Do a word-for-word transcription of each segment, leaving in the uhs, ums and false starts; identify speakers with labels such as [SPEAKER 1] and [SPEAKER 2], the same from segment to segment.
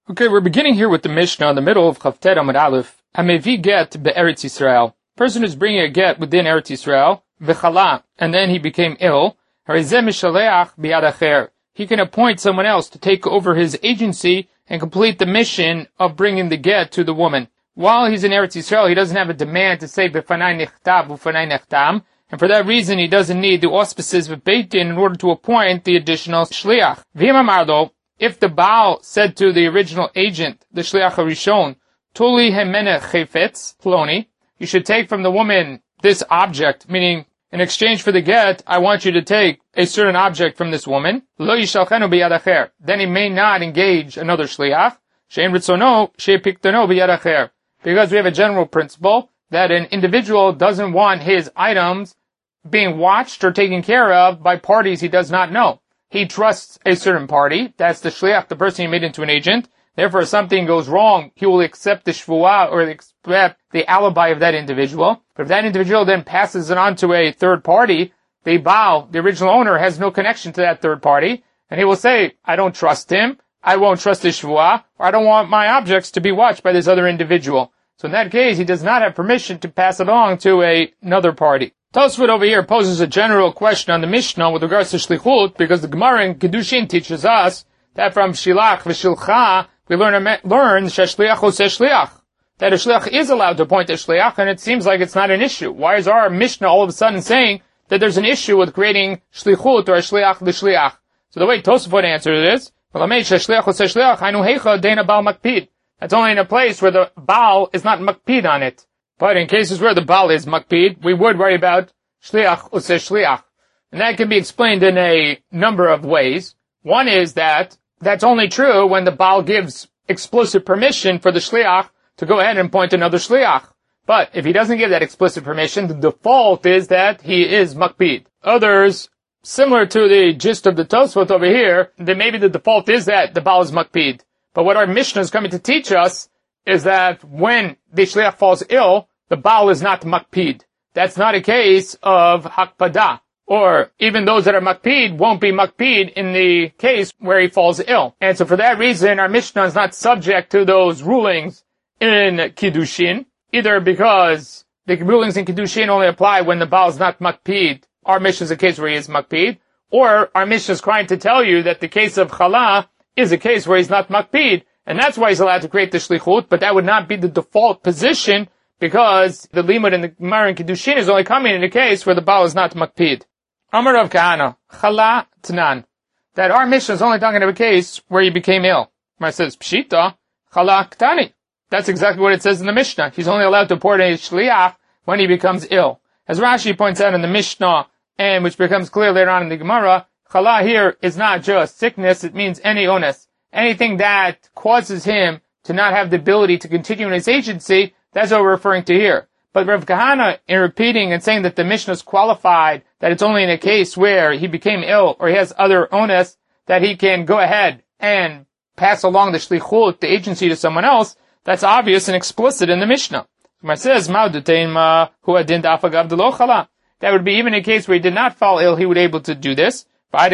[SPEAKER 1] Okay, we're beginning here with the Mishnah in the middle of Chavtet Amud Aleph. Hamevi get be'Eretz Yisrael. Person who's bringing a get within Eretz Yisrael, v'chala, and then he became ill. Harizeh mishaleach biyad acher. He can appoint someone else to take over his agency and complete the mission of bringing the get to the woman. While he's in Eretz Yisrael, he doesn't have a demand to say b'fanai nichtav u'fanai nechtam, and for that reason he doesn't need the auspices of Beit Din in order to appoint the additional shliach. V'im amardo, if the Baal said to the original agent, the Shliach HaRishon, Tuli hemene chefetz ploni, you should take from the woman this object, meaning in exchange for the get, I want you to take a certain object from this woman. Lo yishalchenu biyad acher. Then he may not engage another Shliach. She'en ritzono she'piktono biyad acher. Because we have a general principle that an individual doesn't want his items being watched or taken care of by parties he does not know. He trusts a certain party. That's the shliach, the person he made into an agent. Therefore, if something goes wrong, he will accept the shvuah or accept the alibi of that individual. But if that individual then passes it on to a third party, the Baal, the original owner, has no connection to that third party. And he will say, I don't trust him. I won't trust the shvuah. Or I don't want my objects to be watched by this other individual. So in that case, he does not have permission to pass it along to a, another party. Tosfot over here poses a general question on the Mishnah with regards to shlichut, because the Gemara in Kedushin teaches us that from shilach v'shilcha we learn learn sheshliach oseh shliach, that a shliach is allowed to appoint a shliach, and it seems like it's not an issue. Why is our Mishnah all of a sudden saying that there's an issue with creating shlichut or a shliach l'shliach? So the way Tosfot answers is, that's only in a place where the Baal is not makpid on it. But in cases where the Baal is makpid, we would worry about shliach useh shliach. And that can be explained in a number of ways. One is that that's only true when the Baal gives explicit permission for the shliach to go ahead and appoint another shliach. But if he doesn't give that explicit permission, the default is that he is makpid. Others, similar to the gist of the Tosfot over here, then maybe the default is that the Baal is makpid. But what our Mishnah is coming to teach us is that when the shliach falls ill, the Baal is not makpid. That's not a case of hakpada. Or even those that are makpid won't be makpid in the case where he falls ill. And so for that reason, our Mishnah is not subject to those rulings in Kiddushin, either because the rulings in Kiddushin only apply when the Baal is not makpid. Our Mishnah is a case where he is makpid. Or our Mishnah is trying to tell you that the case of chala is a case where he's not makpid, and that's why he's allowed to create the shlichut, but that would not be the default position, because the limud in the Gemara in Kiddushin is only coming in a case where the Baal is not makpid. Amar Rav Kahana, chala t'nan, that our Mishnah is only talking about a case where he became ill. Gemara says, pshita, chala ktani. That's exactly what it says in the Mishnah. He's only allowed to appoint a shliach when he becomes ill. As Rashi points out in the Mishnah, and which becomes clear later on in the Gemara, chala here is not just sickness, it means any onus. Anything that causes him to not have the ability to continue in his agency, that's what we're referring to here. But Rav Kahana, in repeating and saying that the Mishnah is qualified, that it's only in a case where he became ill or he has other onus, that he can go ahead and pass along the shlichut, the agency, to someone else, that's obvious and explicit in the Mishnah. It says, that would be even in a case where he did not fall ill, he would be able to do this.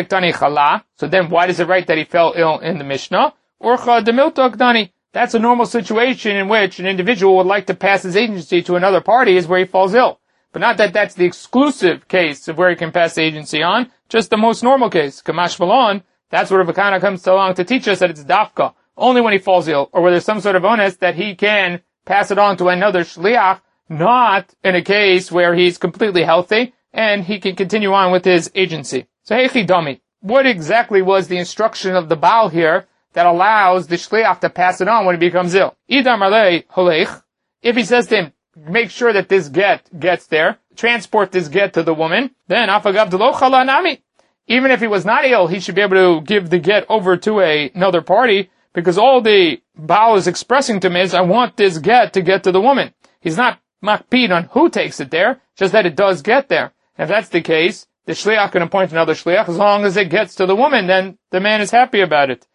[SPEAKER 1] So then why is it right that he fell ill in the Mishnah? That's a normal situation in which an individual would like to pass his agency to another party, is where he falls ill. But not that that's the exclusive case of where he can pass the agency on, just the most normal case. Kamash Malon, that's where Rav Kahana comes along to teach us that it's dafka, only when he falls ill, or where there's some sort of onus that he can pass it on to another shliach, not in a case where he's completely healthy and he can continue on with his agency. So, Heichi Dami, what exactly was the instruction of the Baal here that allows the shliach to pass it on when he becomes ill? Idam alei holech, if he says to him, make sure that this get gets there, transport this get to the woman, then afagav delo chala nami. Even if he was not ill, he should be able to give the get over to a, another party, because all the Baal is expressing to him is, I want this get to get to the woman. He's not makpid on who takes it there, just that it does get there. And if that's the case, the shliach can appoint another shliach, as long as it gets to the woman, then the man is happy about it.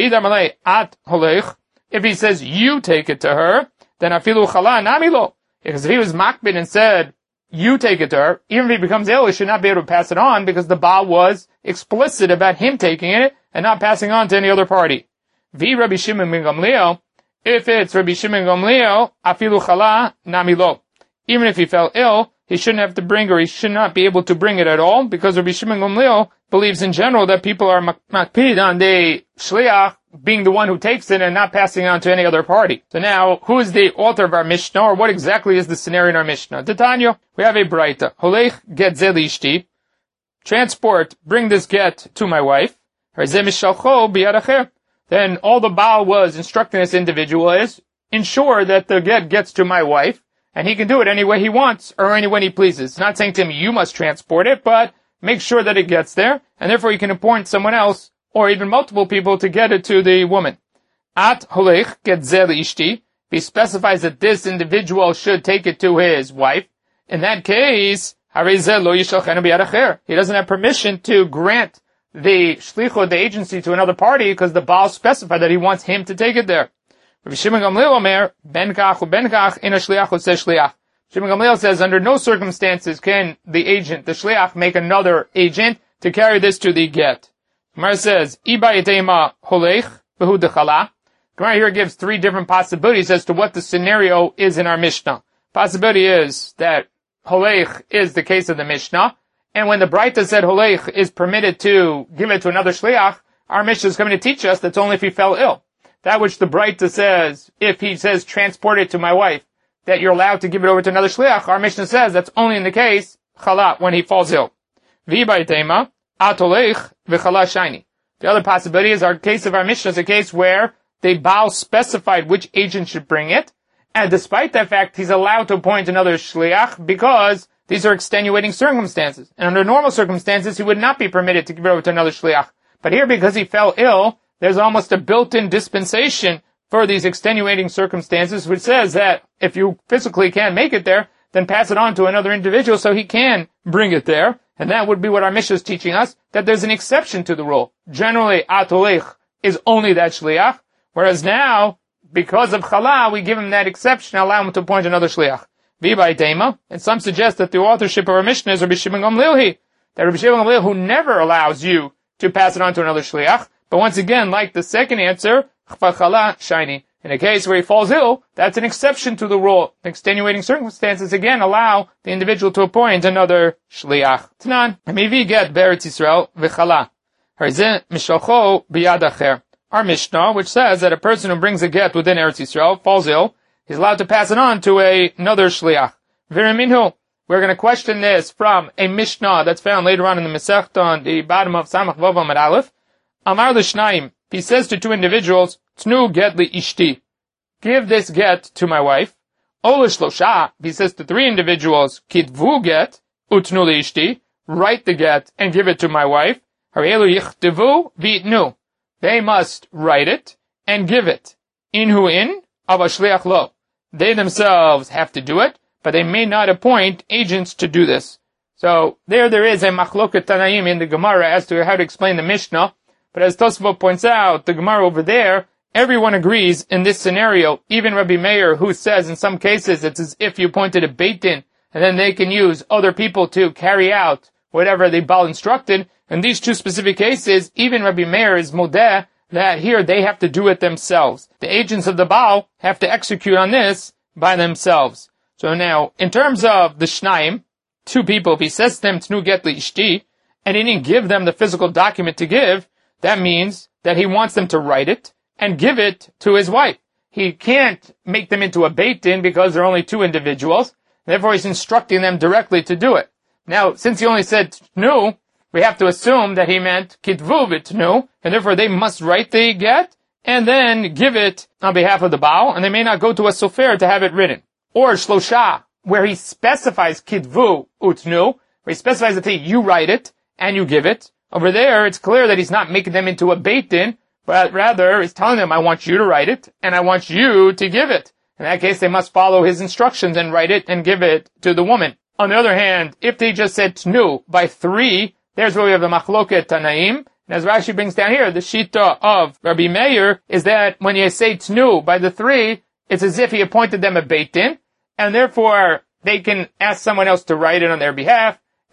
[SPEAKER 1] If he says, you take it to her, then afilu chala namilo. Because if he was makbid and said, you take it to her, even if he becomes ill, he should not be able to pass it on, because the Baal was explicit about him taking it and not passing on to any other party. Vi Rabbi Shimon ben Gamliel, if it's Rabbi Shimon ben Gamliel, afilu chala nami lo. Even if he fell ill, he shouldn't have to bring, or he should not be able to bring it at all, because Rabbi Shimon ben Gamliel believes in general that people are makpid on the shliach being the one who takes it and not passing on to any other party. So now, who is the author of our Mishnah, or what exactly is the scenario in our Mishnah? Titania, we have a Braita. Holech get ze lishti. Transport, bring this get to my wife. Then all the Baal was instructing this individual is, ensure that the get gets to my wife, and he can do it any way he wants, or any way he pleases. Not saying to him, you must transport it, but make sure that it gets there, and therefore he can appoint someone else, or even multiple people to get it to the woman. At holech get ze ishti. He specifies that this individual should take it to his wife. In that case, he doesn't have permission to grant the shlichut, the agency, to another party, because the Baal specified that he wants him to take it there. Rabbi Shimon Gamliel Omer, ben kach u ben kach in a shliach u se shliach. Shimon Gamliel says, under no circumstances can the agent, the shliach, make another agent to carry this to the get. Gemara says, Iba yetema holech behu dechala. Gemara here gives three different possibilities as to what the scenario is in our Mishnah. Possibility is that holech is the case of the Mishnah, and when the Braita said holech is permitted to give it to another shliach, our Mishnah is coming to teach us that's only if he fell ill. That which the Braita says, if he says transport it to my wife, that you're allowed to give it over to another shliach, our Mishnah says that's only in the case chala, when he falls ill. V'baytema atolech v'chala shiny. The other possibility is our case of our Mishnah is a case where the Baal specified which agent should bring it, and despite that fact, he's allowed to appoint another shliach because these are extenuating circumstances. And under normal circumstances, he would not be permitted to give it over to another shliach. But here, because he fell ill, there's almost a built-in dispensation for these extenuating circumstances, which says that if you physically can't make it there, then pass it on to another individual so he can bring it there. And that would be what our Mishnah is teaching us, that there's an exception to the rule. Generally, atolech is only that shliach, whereas now, because of chala, we give him that exception, allow him to appoint another shliach. V'bay tema, and some suggest that the authorship of our Mishnah is Rabbi Shimon Gamliel, that Rabbi Shimon Gamliel, who never allows you to pass it on to another shliach, but once again, like the second answer, chala shiny. In a case where he falls ill, that's an exception to the rule. Extenuating circumstances again allow the individual to appoint another shliach. Tanan, hamivi get be'eretz Yisrael v'chala. Harizeh mishalcho b'yad acher. Our Mishnah, which says that a person who brings a get within Eretz Yisrael, falls ill, he's allowed to pass it on to a, another shliach. V'reminhu. We're going to question this from a Mishnah that's found later on in the Masechta on the bottom of Samach Vav Amud Aleph. Amar l'shnaim. He says to two individuals, Tnu get li ishti. Give this get to my wife. Ol shlosha. He says to three individuals, Kitvu get, utnu li ishti. Write the get and give it to my wife. Harielu yichtivu v'itnu. They must write it and give it. Inhu in, ava shliach lo. They themselves have to do it, but they may not appoint agents to do this. So there, there is a machloket tanaim in the Gemara as to how to explain the Mishnah. But as Tosfot points out, the Gemara over there, everyone agrees in this scenario, even Rabbi Meir, who says in some cases it's as if you appointed a beit din, and then they can use other people to carry out whatever the Baal instructed. In these two specific cases, even Rabbi Meir is modeh that here they have to do it themselves. The agents of the Baal have to execute on this by themselves. So now, in terms of the Shnaim, two people, if he says to them, Tnu get li ishti, and he didn't give them the physical document to give, that means that he wants them to write it and give it to his wife. He can't make them into a beit din because they're only two individuals. Therefore, he's instructing them directly to do it. Now, since he only said tnu, we have to assume that he meant kitvu v'tnu, and therefore they must write the get and then give it on behalf of the Baal, and they may not go to a sofer to have it written. Or shlosha, where he specifies kitvu utnu, where he specifies that you write it and you give it. Over there, it's clear that he's not making them into a beit din, but rather he's telling them, I want you to write it, and I want you to give it. In that case, they must follow his instructions and write it and give it to the woman. On the other hand, if they just said tnu by three, there's where we have the machloket tanaim. And as Rashi brings down here, the shita of Rabbi Meir is that when you say tnu by the three, it's as if he appointed them a beit din, and therefore they can ask someone else to write it on their behalf,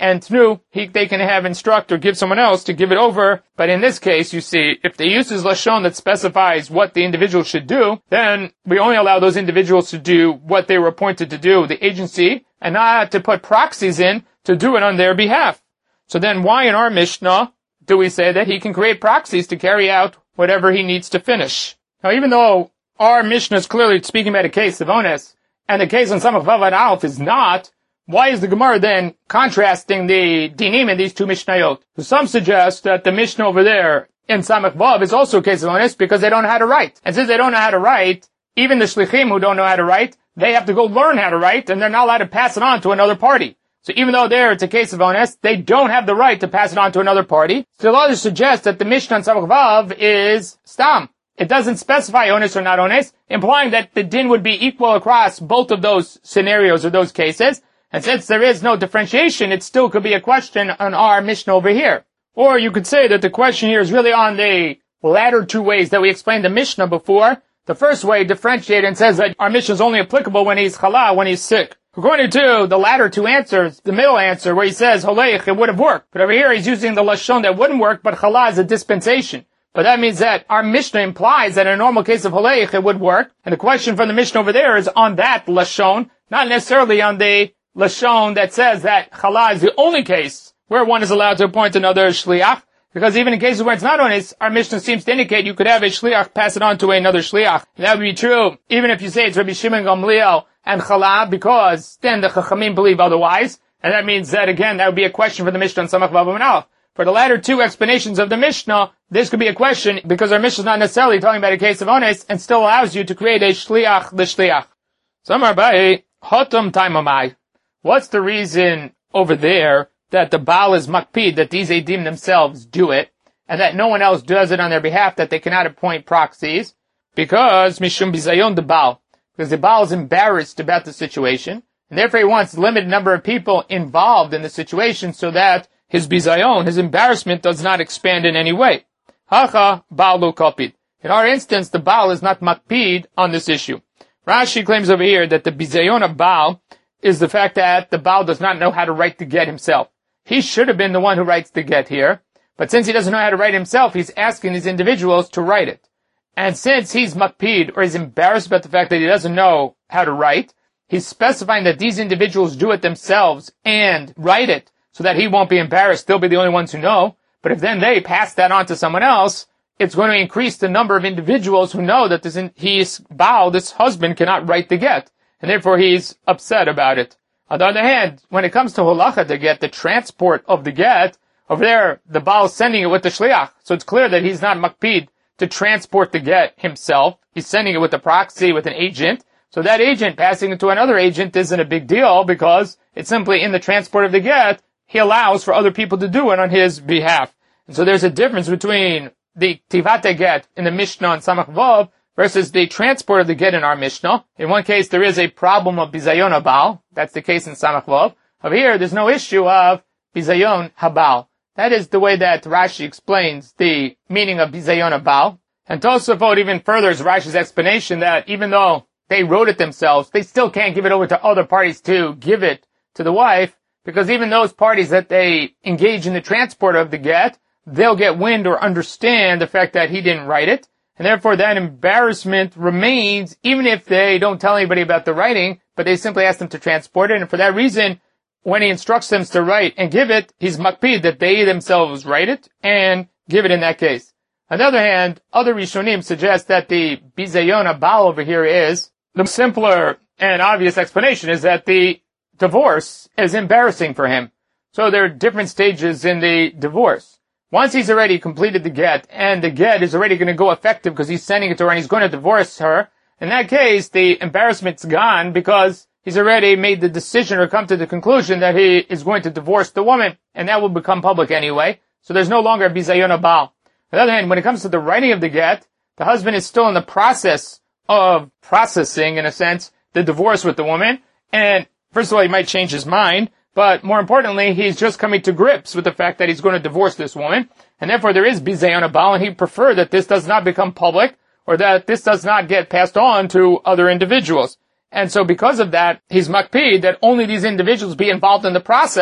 [SPEAKER 1] and Tnu, he, they can have instruct or give someone else to give it over. But in this case, you see, if they use this Lashon that specifies what the individual should do, then we only allow those individuals to do what they were appointed to do, the agency, and not to put proxies in to do it on their behalf. So then why in our Mishnah do we say that he can create proxies to carry out whatever he needs to finish? Now, even though our Mishnah is clearly speaking about a case of Ones, and the case on Samach Vav and Aleph is not, why is the Gemara then contrasting the dinim in these two Mishnayot? So some suggest that the Mishnah over there in Samach Vav is also a case of Ones because they don't know how to write. And since they don't know how to write, even the Shlichim who don't know how to write, they have to go learn how to write, and they're not allowed to pass it on to another party. So even though there it's a case of Ones, they don't have the right to pass it on to another party. Still others suggest that the Mishnah in Samach Vav is Stam. It doesn't specify Ones or not Ones, implying that the din would be equal across both of those scenarios or those cases. And since there is no differentiation, it still could be a question on our Mishnah over here. Or you could say that the question here is really on the latter two ways that we explained the Mishnah before. The first way differentiates and says that our Mishnah is only applicable when he's chala, when he's sick. According to the latter two answers, the middle answer where he says holeich, it would have worked. But over here he's using the Lashon that wouldn't work, but chala is a dispensation. But that means that our Mishnah implies that in a normal case of holeich, it would work. And the question from the Mishnah over there is on that Lashon, not necessarily on the Lashon that says that chala is the only case where one is allowed to appoint another shliach, because even in cases where it's not Ones, our Mishnah seems to indicate you could have a shliach pass it on to another shliach. And that would be true even if you say it's Rabbi Shimon Gamliel and chala, because then the Chachamim believe otherwise, and that means that again that would be a question for the Mishnah on Samach Vav and Aleph. For the latter two explanations of the Mishnah, this could be a question because our Mishnah is not necessarily talking about a case of Ones and still allows you to create a shliach l'shliach. Samar Bai Hotam Taimamai. What's the reason over there that the Baal is makpid, that these Eidim themselves do it, and that no one else does it on their behalf, that they cannot appoint proxies? Because Mishum Bizayon the Baal. Because the Baal is embarrassed about the situation, and therefore he wants a limited number of people involved in the situation so that his Bizayon, his embarrassment, does not expand in any way. Hacha Baal lo kapid. In our instance, the Baal is not makpid on this issue. Rashi claims over here that the Bizayon of Baal is the fact that the Baal does not know how to write the get himself. He should have been the one who writes the get here, but since he doesn't know how to write himself, he's asking these individuals to write it. And since he's makpid, or he's embarrassed about the fact that he doesn't know how to write, he's specifying that these individuals do it themselves and write it, so that he won't be embarrassed. They'll be the only ones who know. But if then they pass that on to someone else, it's going to increase the number of individuals who know that this in, he's Baal, this husband, cannot write the get. And therefore he's upset about it. On the other hand, when it comes to holacha to get, the transport of the get, over there, the Baal is sending it with the shliach. So it's clear that he's not makpid to transport the get himself. He's sending it with a proxy, with an agent. So that agent passing it to another agent isn't a big deal because it's simply in the transport of the get, he allows for other people to do it on his behalf. And so there's a difference between the tivate get in the Mishnah on Samach Vav versus the transport of the get in our Mishnah. In one case, there is a problem of bizayon habal. That's the case in Samach Vav. Over here, there's no issue of bizayon habal. That is the way that Rashi explains the meaning of bizayon habal. And Tosafot even furthers Rashi's explanation that even though they wrote it themselves, they still can't give it over to other parties to give it to the wife, because even those parties that they engage in the transport of the get, they'll get wind or understand the fact that he didn't write it. And therefore that embarrassment remains, even if they don't tell anybody about the writing, but they simply ask them to transport it. And for that reason, when he instructs them to write and give it, he's makpid that they themselves write it and give it in that case. On the other hand, other Rishonim suggest that the bizayon habal over here is, the simpler and obvious explanation is that the divorce is embarrassing for him. So there are different stages in the divorce. Once he's already completed the get, and the get is already going to go effective because he's sending it to her and he's going to divorce her, in that case, the embarrassment's gone because he's already made the decision or come to the conclusion that he is going to divorce the woman, and that will become public anyway. So there's no longer a bizayon habal. On the other hand, when it comes to the writing of the get, the husband is still in the process of processing, in a sense, the divorce with the woman, and first of all, he might change his mind, but more importantly, he's just coming to grips with the fact that he's going to divorce this woman, and therefore there is bizayon habal, and he'd prefer that this does not become public, or that this does not get passed on to other individuals. And so because of that, he's makpid that only these individuals be involved in the process,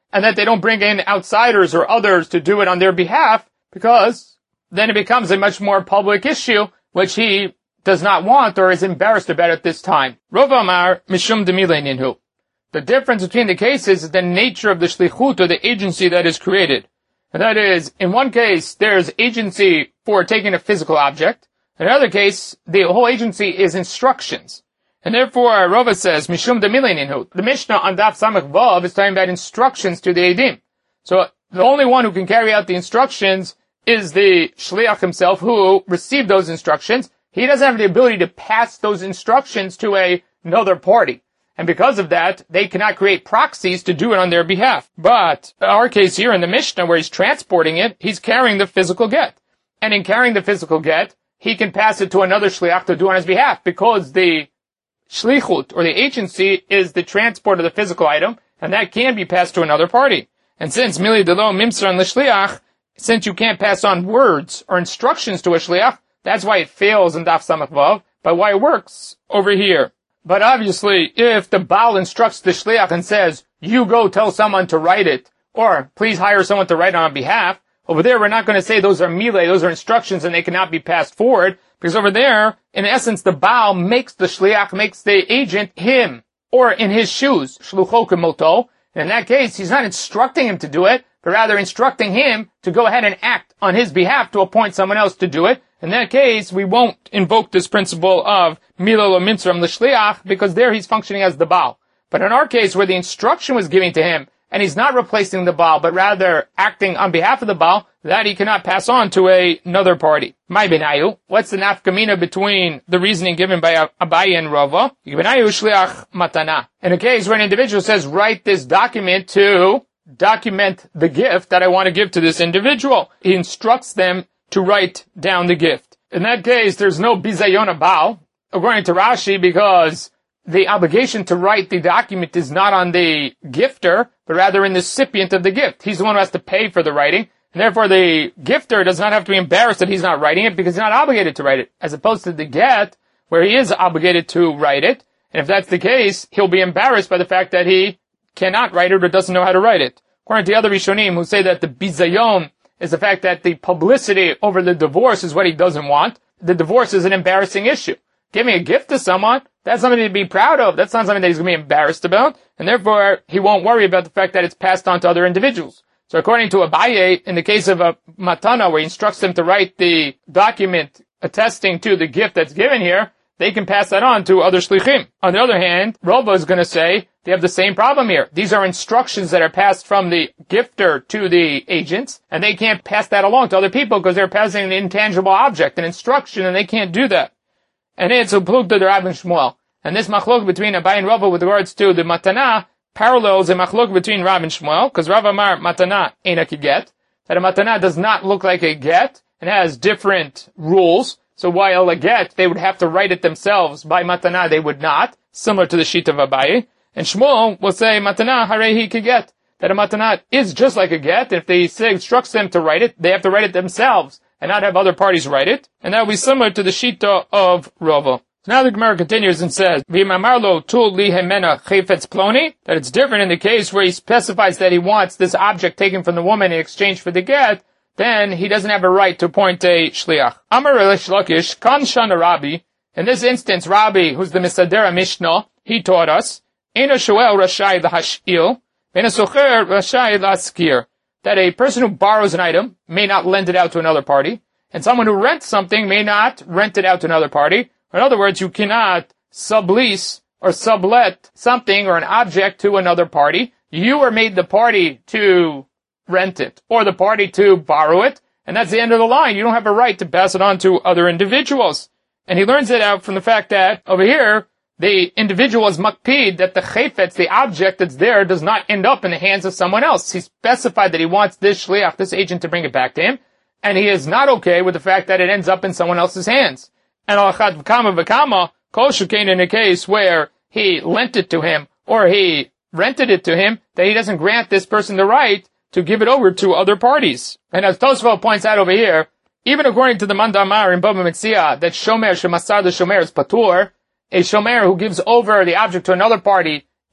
[SPEAKER 1] and that they don't bring in outsiders or others to do it on their behalf, because then it becomes a much more public issue, which he does not want or is embarrassed about at this time. Rav Amar Mishum Demilei Ninhu. The difference between the cases is the nature of the shlichut, or the agency that is created. And that is, in one case, there's agency for taking a physical object. In another case, the whole agency is instructions. And therefore, Rava says, Mishum Demilei Ninhu. The Mishnah on Daf Samach Vav is talking about instructions to the Eidim. So, the only one who can carry out the instructions is the shliach himself, who received those instructions. He doesn't have the ability to pass those instructions to a, another party. And because of that, they cannot create proxies to do it on their behalf. But our case here in the Mishnah, where he's transporting it, he's carrying the physical get. And in carrying the physical get, he can pass it to another shliach to do on his behalf, because the shlichut, or the agency, is the transport of the physical item, and that can be passed to another party. And since mili delo mimsran l'shliach, since you can't pass on words or instructions to a shliach, that's why it fails in Daf Samach Vav, but why it works over here. But obviously, if the Baal instructs the shliach and says, you go tell someone to write it, or please hire someone to write it on behalf, over there we're not going to say those are milei, those are instructions and they cannot be passed forward, because over there, in essence, the Baal makes the shliach, makes the agent him, or in his shoes, shlucho kemoto. And in that case, he's not instructing him to do it, but rather instructing him to go ahead and act on his behalf to appoint someone else to do it. In that case, we won't invoke this principle of milo lo mitzram l'shliach, because there he's functioning as the Baal. But in our case, where the instruction was given to him, and he's not replacing the Baal, but rather acting on behalf of the Baal, that he cannot pass on to a, another party. My benayu, what's the nafkamina between the reasoning given by Abaye and Rava? Benayu shliach matana. In a case where an individual says, write this document to document the gift that I want to give to this individual. He instructs them to write down the gift. In that case, there's no bizayon Baal, according to Rashi, because the obligation to write the document is not on the gifter, but rather in the recipient of the gift. He's the one who has to pay for the writing, and therefore the gifter does not have to be embarrassed that he's not writing it, because he's not obligated to write it, as opposed to the get, where he is obligated to write it. And if that's the case, he'll be embarrassed by the fact that he cannot write it or doesn't know how to write it. According to the other Rishonim, who say that the bizayon is the fact that the publicity over the divorce is what he doesn't want. The divorce is an embarrassing issue. Giving a gift to someone, that's something to be proud of. That's not something that he's going to be embarrassed about. And therefore, he won't worry about the fact that it's passed on to other individuals. So according to Abaye, in the case of a matana, where he instructs them to write the document attesting to the gift that's given here, they can pass that on to other shlichim. On the other hand, Rava is going to say they have the same problem here. These are instructions that are passed from the gifter to the agents, and they can't pass that along to other people because they're passing an intangible object, an instruction, and they can't do that. And it's a plug to the Rav and Shmuel. And this machlok between Abaye and Rava with regards to the matana parallels a machlok between Rav and Shmuel, because Rav Amar matana ain't a get, that a matana does not look like a get, and has different rules. So while a get, they would have to write it themselves. By matana, they would not, similar to the sheet of Abaye. And Shmuel will say, matana harehi keget, that a matana is just like a get. If they say, instructs them to write it, they have to write it themselves, and not have other parties write it. And that will be similar to the shita of Rava. So now the Gemara continues and says, V'mamarlo tul li hemena chayfetz ploni, that it's different in the case where he specifies that he wants this object taken from the woman in exchange for the get, then he doesn't have a right to appoint a shliach. Amar Reish Lakish, kan shana Rabbi, in this instance, Rabbi, who's the Misadera Mishnah, he taught us, Eino shoel rashai lahash'il, ve'eino socher rashai laskir, that a person who borrows an item may not lend it out to another party, and someone who rents something may not rent it out to another party. In other words, you cannot sublease or sublet something or an object to another party. You are made the party to rent it, or the party to borrow it, and that's the end of the line. You don't have a right to pass it on to other individuals. And he learns it out from the fact that, over here, the individual is makpid, that the chayfetz, the object that's there, does not end up in the hands of someone else. He specified that he wants this shliach, this agent, to bring it back to him, and he is not okay with the fact that it ends up in someone else's hands. And al-achad v'kama v'kama, kol shekain, in a case where he lent it to him, or he rented it to him, that he doesn't grant this person the right to give it over to other parties. And as Tosfot points out over here, even according to the Mandamar in Bava Metzia, that shomer shemasar the shomer is patur, a shomer who gives over the object to another party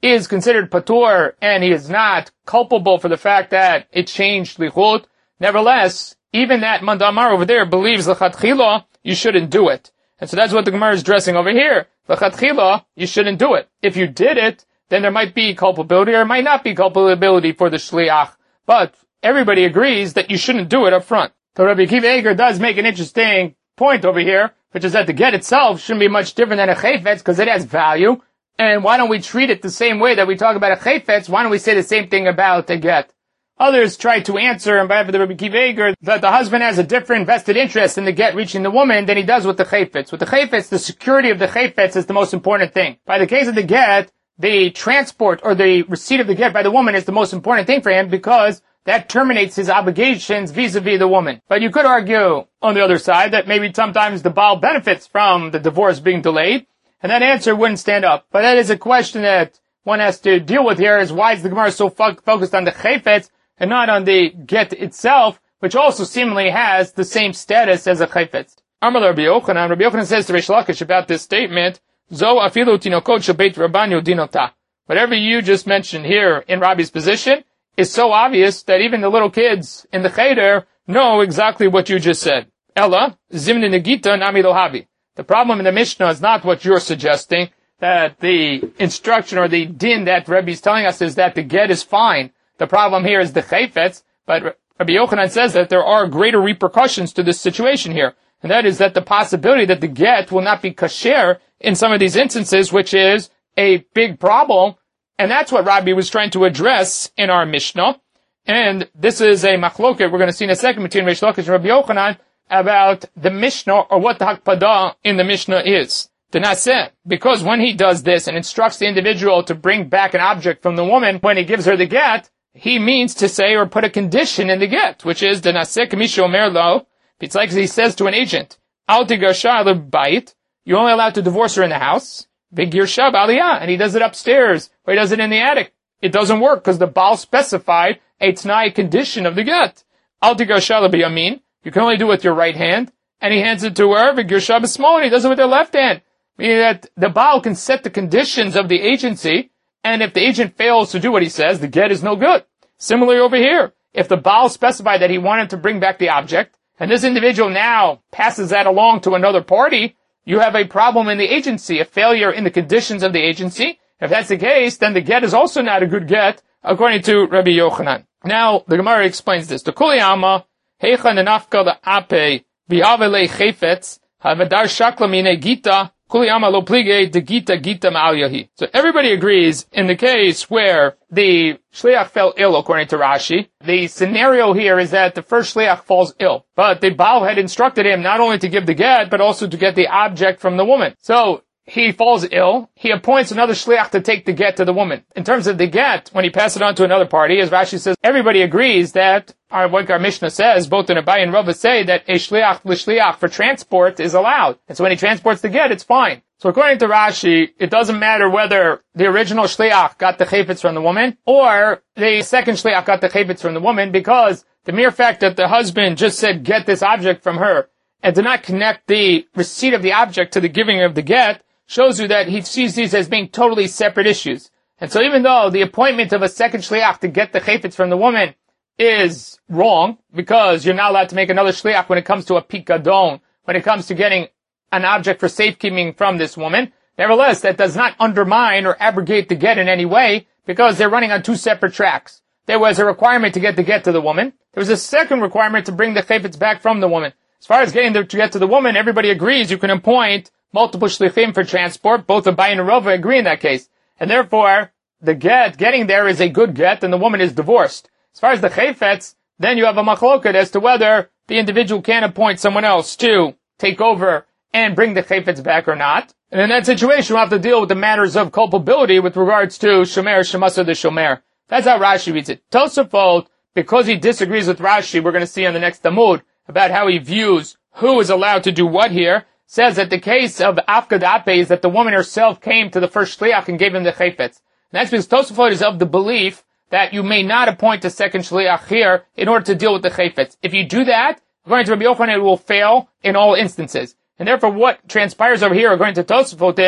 [SPEAKER 1] is considered patur and he is not culpable for the fact that it changed lichut, nevertheless, even that mandamar over there believes l'chatchila, you shouldn't do it. And so that's what the Gemara is addressing over here. L'chatchila, you shouldn't do it. If you did it, then there might be culpability or it might not be culpability for the shliach. But everybody agrees that you shouldn't do it up front. So Rabbi Akiva Eiger does make an interesting point over here, which is that the get itself shouldn't be much different than a chayfetz because it has value. And why don't we treat it the same way that we talk about a chayfetz? Why don't we say the same thing about a get? Others try to answer on behalf of the Rabbi Akiva Eiger that the husband has a different vested interest in the get reaching the woman than he does with the chayfetz. With the chayfetz, the security of the chayfetz is the most important thing. By the case of the get, the transport or the receipt of the get by the woman is the most important thing for him because that terminates his obligations vis-a-vis the woman. But you could argue on the other side that maybe sometimes the Baal benefits from the divorce being delayed, and that answer wouldn't stand up. But that is a question that one has to deal with here, is why is the Gemara so fo- focused on the chayfetz and not on the get itself, which also seemingly has the same status as a chayfetz. Amar Rabbi Yochanan, Rabbi Yochanan says to Reish Lakish about this statement, Zo afilu tinokot shebeit Rabbanu dinota. Whatever you just mentioned here in Rabbi's position is so obvious that even the little kids in the cheder know exactly what you just said. Ella, zimni negita nami lohavi. The problem in the Mishnah is not what you're suggesting, that the instruction or the din that Rabbi is telling us is that the get is fine. The problem here is the chayfetz, but Rabbi Yochanan says that there are greater repercussions to this situation here. And that is that the possibility that the get will not be kasher in some of these instances, which is a big problem. And that's what Rabbi was trying to address in our Mishnah. And this is a machloket we're going to see in a second between Reish Lakish and Rabbi Yochanan about the Mishnah or what the hakpadah in the Mishnah is. The naseh, because when he does this and instructs the individual to bring back an object from the woman when he gives her the get, he means to say or put a condition in the get, which is the naseh k'misha omer lo. It's like he says to an agent, al tigarsha lebayit, you're only allowed to divorce her in the house. V'girsha b'aliyah, and he does it upstairs, or he does it in the attic. It doesn't work because the Baal specified a t'nai condition of the get. Al tigarsha lebiyamin, you can only do it with your right hand, and he hands it to her. V'girsha b'smol, and he does it with their left hand. Meaning that the Baal can set the conditions of the agency, and if the agent fails to do what he says, the get is no good. Similarly over here, if the Baal specified that he wanted to bring back the object, and this individual now passes that along to another party, you have a problem in the agency, a failure in the conditions of the agency. If that's the case, then the get is also not a good get, according to Rabbi Yochanan. Now, the Gemara explains this. The Kuli Amma, Heicha nenafka le'ape, v'avele chefetz, havadar shakla mine gita, Kuli Amma lo plige de gita gita ma'al yahi. So everybody agrees in the case where the shliach fell ill, according to Rashi. The scenario here is that the first shliach falls ill, but the Baal had instructed him not only to give the get, but also to get the object from the woman. So he falls ill. He appoints another shliach to take the get to the woman. In terms of the get, when he passes it on to another party, as Rashi says, everybody agrees that, our, like our Mishnah says, both in Abai and Rava say that a shliach l'shliach for transport is allowed. And so when he transports the get, it's fine. So according to Rashi, it doesn't matter whether the original shliach got the chayfetz from the woman or the second shliach got the chayfetz from the woman, because the mere fact that the husband just said, get this object from her, and did not connect the receipt of the object to the giving of the get, shows you that he sees these as being totally separate issues. And so even though the appointment of a second shliach to get the chayfetz from the woman is wrong, because you're not allowed to make another shliach when it comes to a pikadon, when it comes to getting an object for safekeeping from this woman, nevertheless, that does not undermine or abrogate the get in any way, because they're running on two separate tracks. There was a requirement to get the get to the woman. There was a second requirement to bring the chayfetz back from the woman. As far as getting the get to the woman, everybody agrees you can appoint multiple shlichim for transport. Both Abai and Rava agree in that case. And therefore, the get, getting there is a good get, and the woman is divorced. As far as the chayfetz, then you have a machloket as to whether the individual can appoint someone else to take over and bring the chayfetz back or not. And in that situation, we'll have to deal with the matters of culpability with regards to shomer, shemasa de shomer. That's how Rashi reads it. Tosafot, because he disagrees with Rashi, we're going to see on the next Amud about how he views who is allowed to do what here, says that the case of Afka Dape is that the woman herself came to the first shliach and gave him the chayfetz. And that's because Tosafot is of the belief that you may not appoint a second shliach here in order to deal with the chayfetz. If you do that, according to Rabbi Yochanan, it will fail in all instances. And therefore what transpires over here, according to Tosafot, is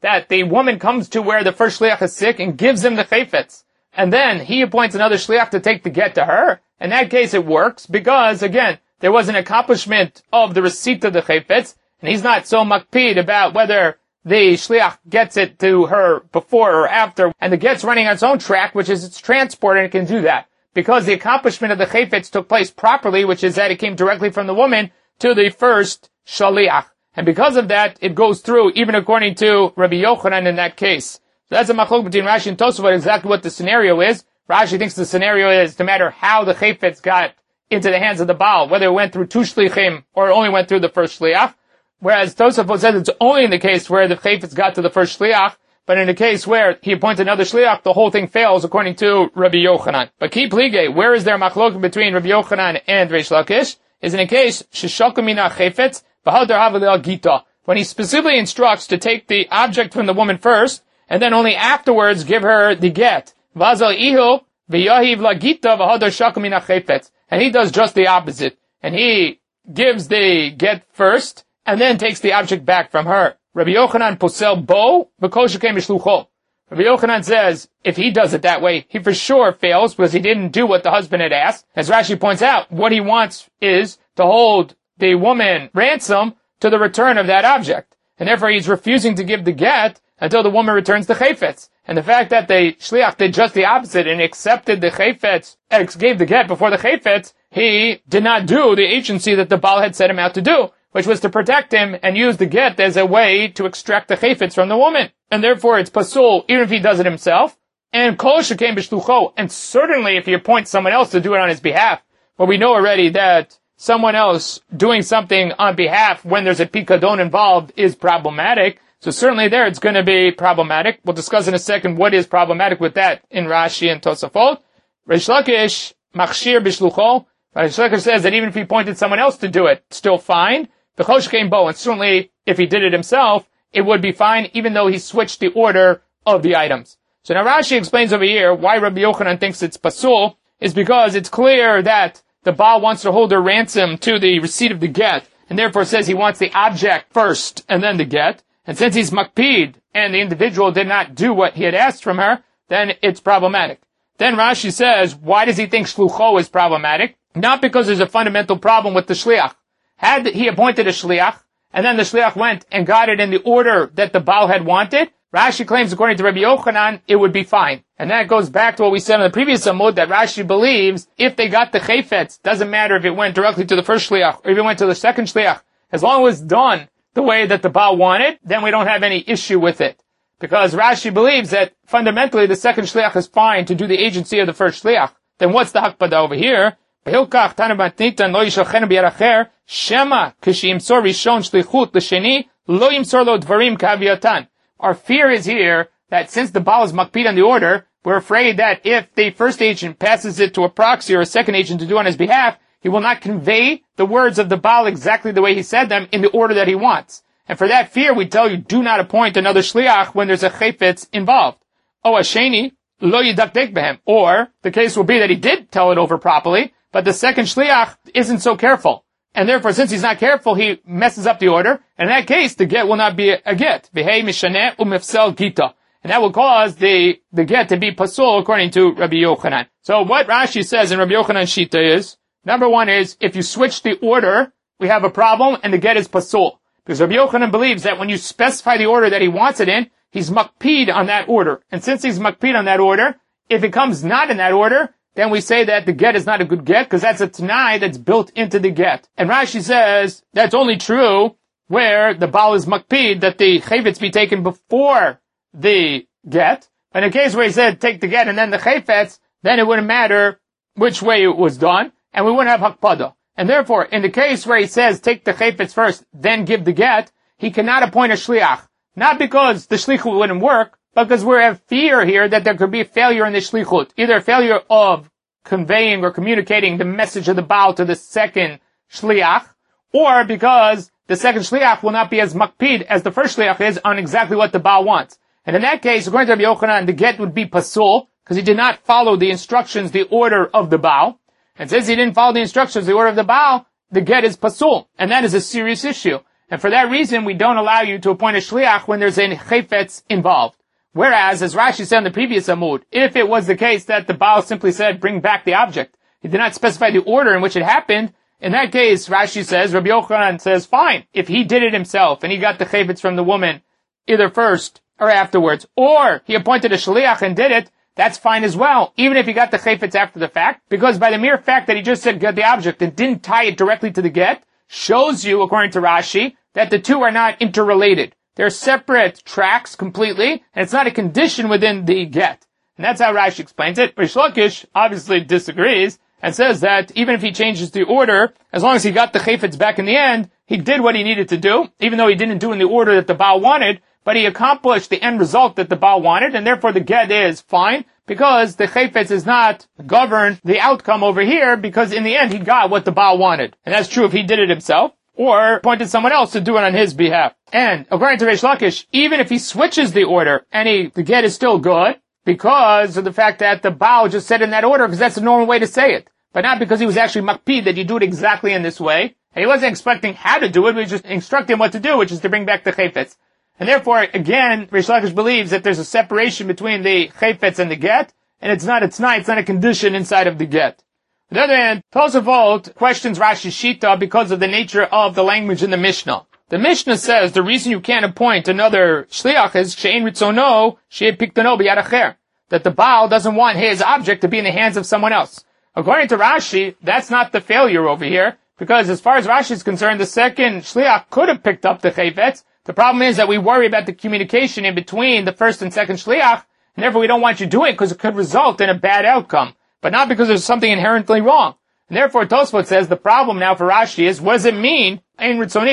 [SPEAKER 1] that the woman comes to where the first shliach is sick and gives him the chayfetz, and then he appoints another shliach to take the get to her, in that case it works, because, again, there was an accomplishment of the receipt of the chayfetz, and he's not so makpid about whether the shliach gets it to her before or after, and the get's running on its own track, which is its transport, and it can do that. Because the accomplishment of the chayfetz took place properly, which is that it came directly from the woman to the first shaliach. And because of that, it goes through, even according to Rabbi Yochanan in that case. So that's a machlok between Rashi and Tosafot, exactly what the scenario is. Rashi thinks the scenario is no matter how the chayfetz got into the hands of the Baal, whether it went through two shlichim or it only went through the first shliach. Whereas Tosafot says it's only in the case where the chayfetz got to the first shliach, but in the case where he appointed another shliach, the whole thing fails according to Rabbi Yochanan. But keep plige, where is there machlok between Rabbi Yochanan and Reish Lakish? Is in a case, sheshakamina chayfetz, when he specifically instructs to take the object from the woman first, and then only afterwards give her the get. And he does just the opposite. And he gives the get first, and then takes the object back from her. Rabbi Yochanan posel bo, v'kol shekem b'shlucho. Rabbi Yochanan says, if he does it that way, he for sure fails, because he didn't do what the husband had asked. As Rashi points out, what he wants is to hold the woman ransom to the return of that object. And therefore he's refusing to give the get until the woman returns the chayfetz. And the fact that the shliach did just the opposite and accepted the chayfetz, gave the get before the chayfetz, he did not do the agency that the Baal had set him out to do, which was to protect him and use the get as a way to extract the chayfetz from the woman. And therefore it's pasul even if he does it himself. And kol shekem b'shlucho, and certainly if he appoints someone else to do it on his behalf. But we know already that someone else doing something on behalf when there's a pikadon involved is problematic. So certainly there it's going to be problematic. We'll discuss in a second what is problematic with that in Rashi and Tosafot. Reish Lakish, machshir b'shlucho. Reish Lakish says that even if he appointed someone else to do it, still fine. V'chol shekem bo, and certainly if he did it himself, it would be fine even though he switched the order of the items. So now Rashi explains over here why Rabbi Yochanan thinks it's pasul, is because it's clear that the Baal wants to hold her ransom to the receipt of the get, and therefore says he wants the object first and then the get. And since he's makpid, and the individual did not do what he had asked from her, then it's problematic. Then Rashi says, why does he think shlucho is problematic? Not because there's a fundamental problem with the shliach. Had he appointed a shliach, and then the shliach went and got it in the order that the Baal had wanted, Rashi claims, according to Rabbi Yochanan, it would be fine. And that goes back to what we said in the previous Amud, that Rashi believes if they got the chayfetz, doesn't matter if it went directly to the first shliach or if it went to the second shliach, as long as it was done the way that the Baal wanted, then we don't have any issue with it. Because Rashi believes that fundamentally the second shliach is fine to do the agency of the first shliach. Then what's the hakpada over here? Shema kishimsor rishon shlichut l'sheni lo yimsor lo dvarim kaviyatan. Our fear is here that since the Baal is makpid on the order, we're afraid that if the first agent passes it to a proxy or a second agent to do on his behalf, he will not convey the words of the Baal exactly the way he said them in the order that he wants. And for that fear, we tell you, do not appoint another shliach when there's a chayfetz involved. Oh, asheni lo yidakdek behem. Or the case will be that he did tell it over properly, but the second shliach isn't so careful. And therefore, since he's not careful, he messes up the order. And in that case, the get will not be a get. V'hei mishaneh u'mifsel gita. And that will cause the, the get to be pasul according to Rabbi Yochanan. So what Rashi says in Rabbi Yochanan's shita is, number one is, if you switch the order, we have a problem and the get is pasul. Because Rabbi Yochanan believes that when you specify the order that he wants it in, he's makpid on that order. And since he's makpid on that order, if it comes not in that order, then we say that the get is not a good get, because that's a t'nai that's built into the get. And Rashi says that's only true where the Baal is makpid, that the chayfetz be taken before the get. But in a case where he said take the get and then the chayfetz, then it wouldn't matter which way it was done, and we wouldn't have hakpada. And therefore, in the case where he says take the chayfetz first, then give the get, he cannot appoint a shliach. Not because the shlichut wouldn't work, because we have fear here that there could be a failure in the shlichut. Either a failure of conveying or communicating the message of the Baal to the second shliach, or because the second shliach will not be as makpid as the first shliach is on exactly what the Baal wants. And in that case, according to Rabbi Yochanan, the get would be pasul, because he did not follow the instructions, the order of the Baal. And since he didn't follow the instructions, the order of the Baal, the get is pasul. And that is a serious issue. And for that reason, we don't allow you to appoint a shliach when there's a chayfetz involved. Whereas, as Rashi said in the previous Amud, if it was the case that the Baal simply said, bring back the object, he did not specify the order in which it happened, in that case, Rashi says, Rabbi Yochanan says, fine, if he did it himself and he got the chayfetz from the woman either first or afterwards, or he appointed a shliach and did it, that's fine as well, even if he got the chayfetz after the fact, because by the mere fact that he just said get the object and didn't tie it directly to the get, shows you, according to Rashi, that the two are not interrelated. They're separate tracks completely, and it's not a condition within the get. And that's how Rashi explains it. Rish Lakish obviously disagrees and says that even if he changes the order, as long as he got the chayfetz back in the end, he did what he needed to do, even though he didn't do in the order that the Baal wanted, but he accomplished the end result that the Baal wanted, and therefore the get is fine, because the chayfetz is not govern the outcome over here, because in the end he got what the Baal wanted. And that's true if he did it himself, or appointed someone else to do it on his behalf. And according to Reish Lakish, even if he switches the order, and he, the get is still good, because of the fact that the Baal just said in that order, because that's the normal way to say it. But not because he was actually makpid that you do it exactly in this way. And he wasn't expecting how to do it, we just instructed him what to do, which is to bring back the chayfetz. And therefore, again, Reish Lakish believes that there's a separation between the chayfetz and the get, and it's not, it's not, it's not a condition inside of the get. On the other hand, Tosafot questions Rashi's Shita because of the nature of the language in the Mishnah. The Mishnah says the reason you can't appoint another shliach is she'ein ritzono she'ei piktono b'yad acher, that the Baal doesn't want his object to be in the hands of someone else. According to Rashi, that's not the failure over here, because as far as Rashi is concerned, the second shliach could have picked up the chayfetz. The problem is that we worry about the communication in between the first and second shliach, and therefore we don't want you doing it because it could result in a bad outcome, but not because there's something inherently wrong. And therefore Tosfot says the problem now for Rashi is, what does it mean? What does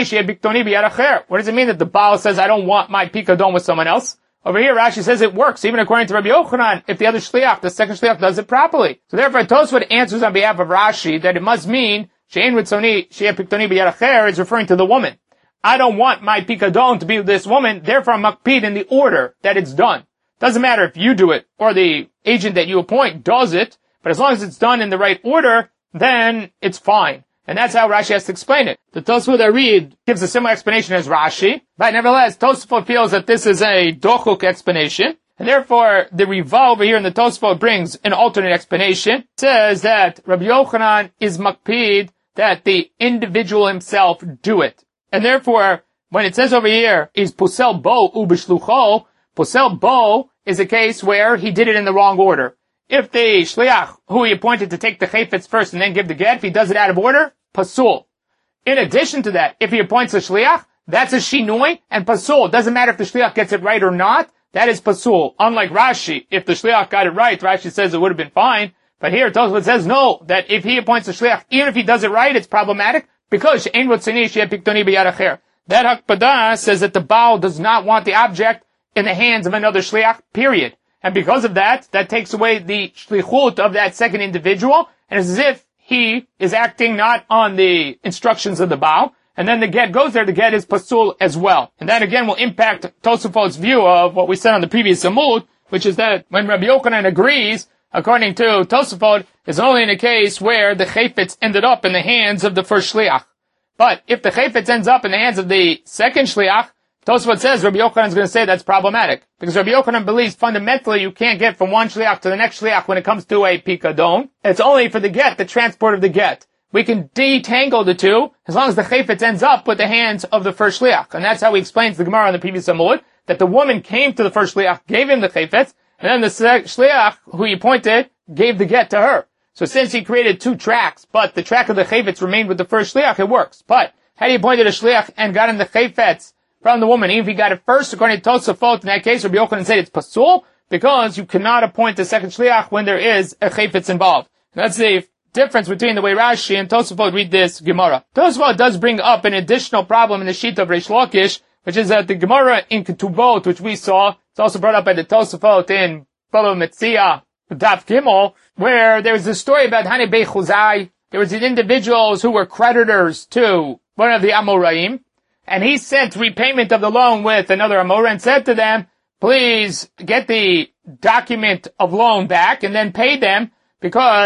[SPEAKER 1] it mean that the Baal says, I don't want my pikadon with someone else? Over here, Rashi says it works, even according to Rabbi Yochanan, if the other shliach, the second shliach, does it properly. So therefore, Tosfot answers on behalf of Rashi that it must mean she'ein ritzoni she'ei piktoni b'yad acher is referring to the woman. I don't want my pikadon to be with this woman, therefore I'm makpid in the order that it's done. Doesn't matter if you do it or the agent that you appoint does it, but as long as it's done in the right order, then it's fine. And that's how Rashi has to explain it. The Tosfot I read gives a similar explanation as Rashi, but nevertheless, Tosfot feels that this is a dochuk explanation, and therefore the Riva over here in the Tosfot brings an alternate explanation. It says that Rabbi Yochanan is makpid that the individual himself do it. And therefore, when it says over here, is posel bo ubishlucho, posel bo is a case where he did it in the wrong order. If the shliach, who he appointed to take the chayfetz first and then give the get, if he does it out of order, pasul. In addition to that, if he appoints a shliach, that's a shinui and pasul. It doesn't matter if the shliach gets it right or not, that is pasul. Unlike Rashi, if the shliach got it right, Rashi says it would have been fine. But here, Tosfot says no, that if he appoints a shliach, even if he does it right, it's problematic, because she'ein rotzini she'ei piktoni b'yad acher. That Hakpadah says that the Baal does not want the object in the hands of another shliach, period. And because of that, that takes away the shlichut of that second individual, and it's as if he is acting not on the instructions of the Baal, and then the get goes there, the get is pasul as well. And that again will impact Tosafot's view of what we said on the previous Amud, which is that when Rabbi Yochanan agrees, according to Tosafot, is only in a case where the chayfetz ended up in the hands of the first shliach. But if the chayfetz ends up in the hands of the second shliach, Tosfot says Rabbi Yochanan is going to say that's problematic. Because Rabbi Yochanan believes fundamentally you can't get from one shliach to the next shliach when it comes to a pikadon. It's only for the get, the transport of the get. We can detangle the two as long as the chayfetz ends up with the hands of the first shliach. And that's how he explains the Gemara on the previous Amud, that the woman came to the first shliach, gave him the chayfetz, and then the shliach who he appointed gave the get to her. So since he created two tracks, but the track of the chayfetz remained with the first shliach, it works. But had he appointed a shliach and gotten the chayfetz from the woman, even if he got it first, according to Tosafot, in that case, Rabbi Yochanan said it's pasul, because you cannot appoint a second shliach when there is a chayfetz involved. And that's the difference between the way Rashi and Tosafot read this Gemara. Tosafot does bring up an additional problem in the sheet of Reish Lakish, which is that the Gemara in Ketubot, which we saw, it's also brought up by the Tosafot in Baba Metzia, Daf Gimel, where there was a story about Hani Bei Chuzai. There was individuals who were creditors to one of the Amoraim, and he sent repayment of the loan with another Amora and said to them, please get the document of loan back and then pay them, because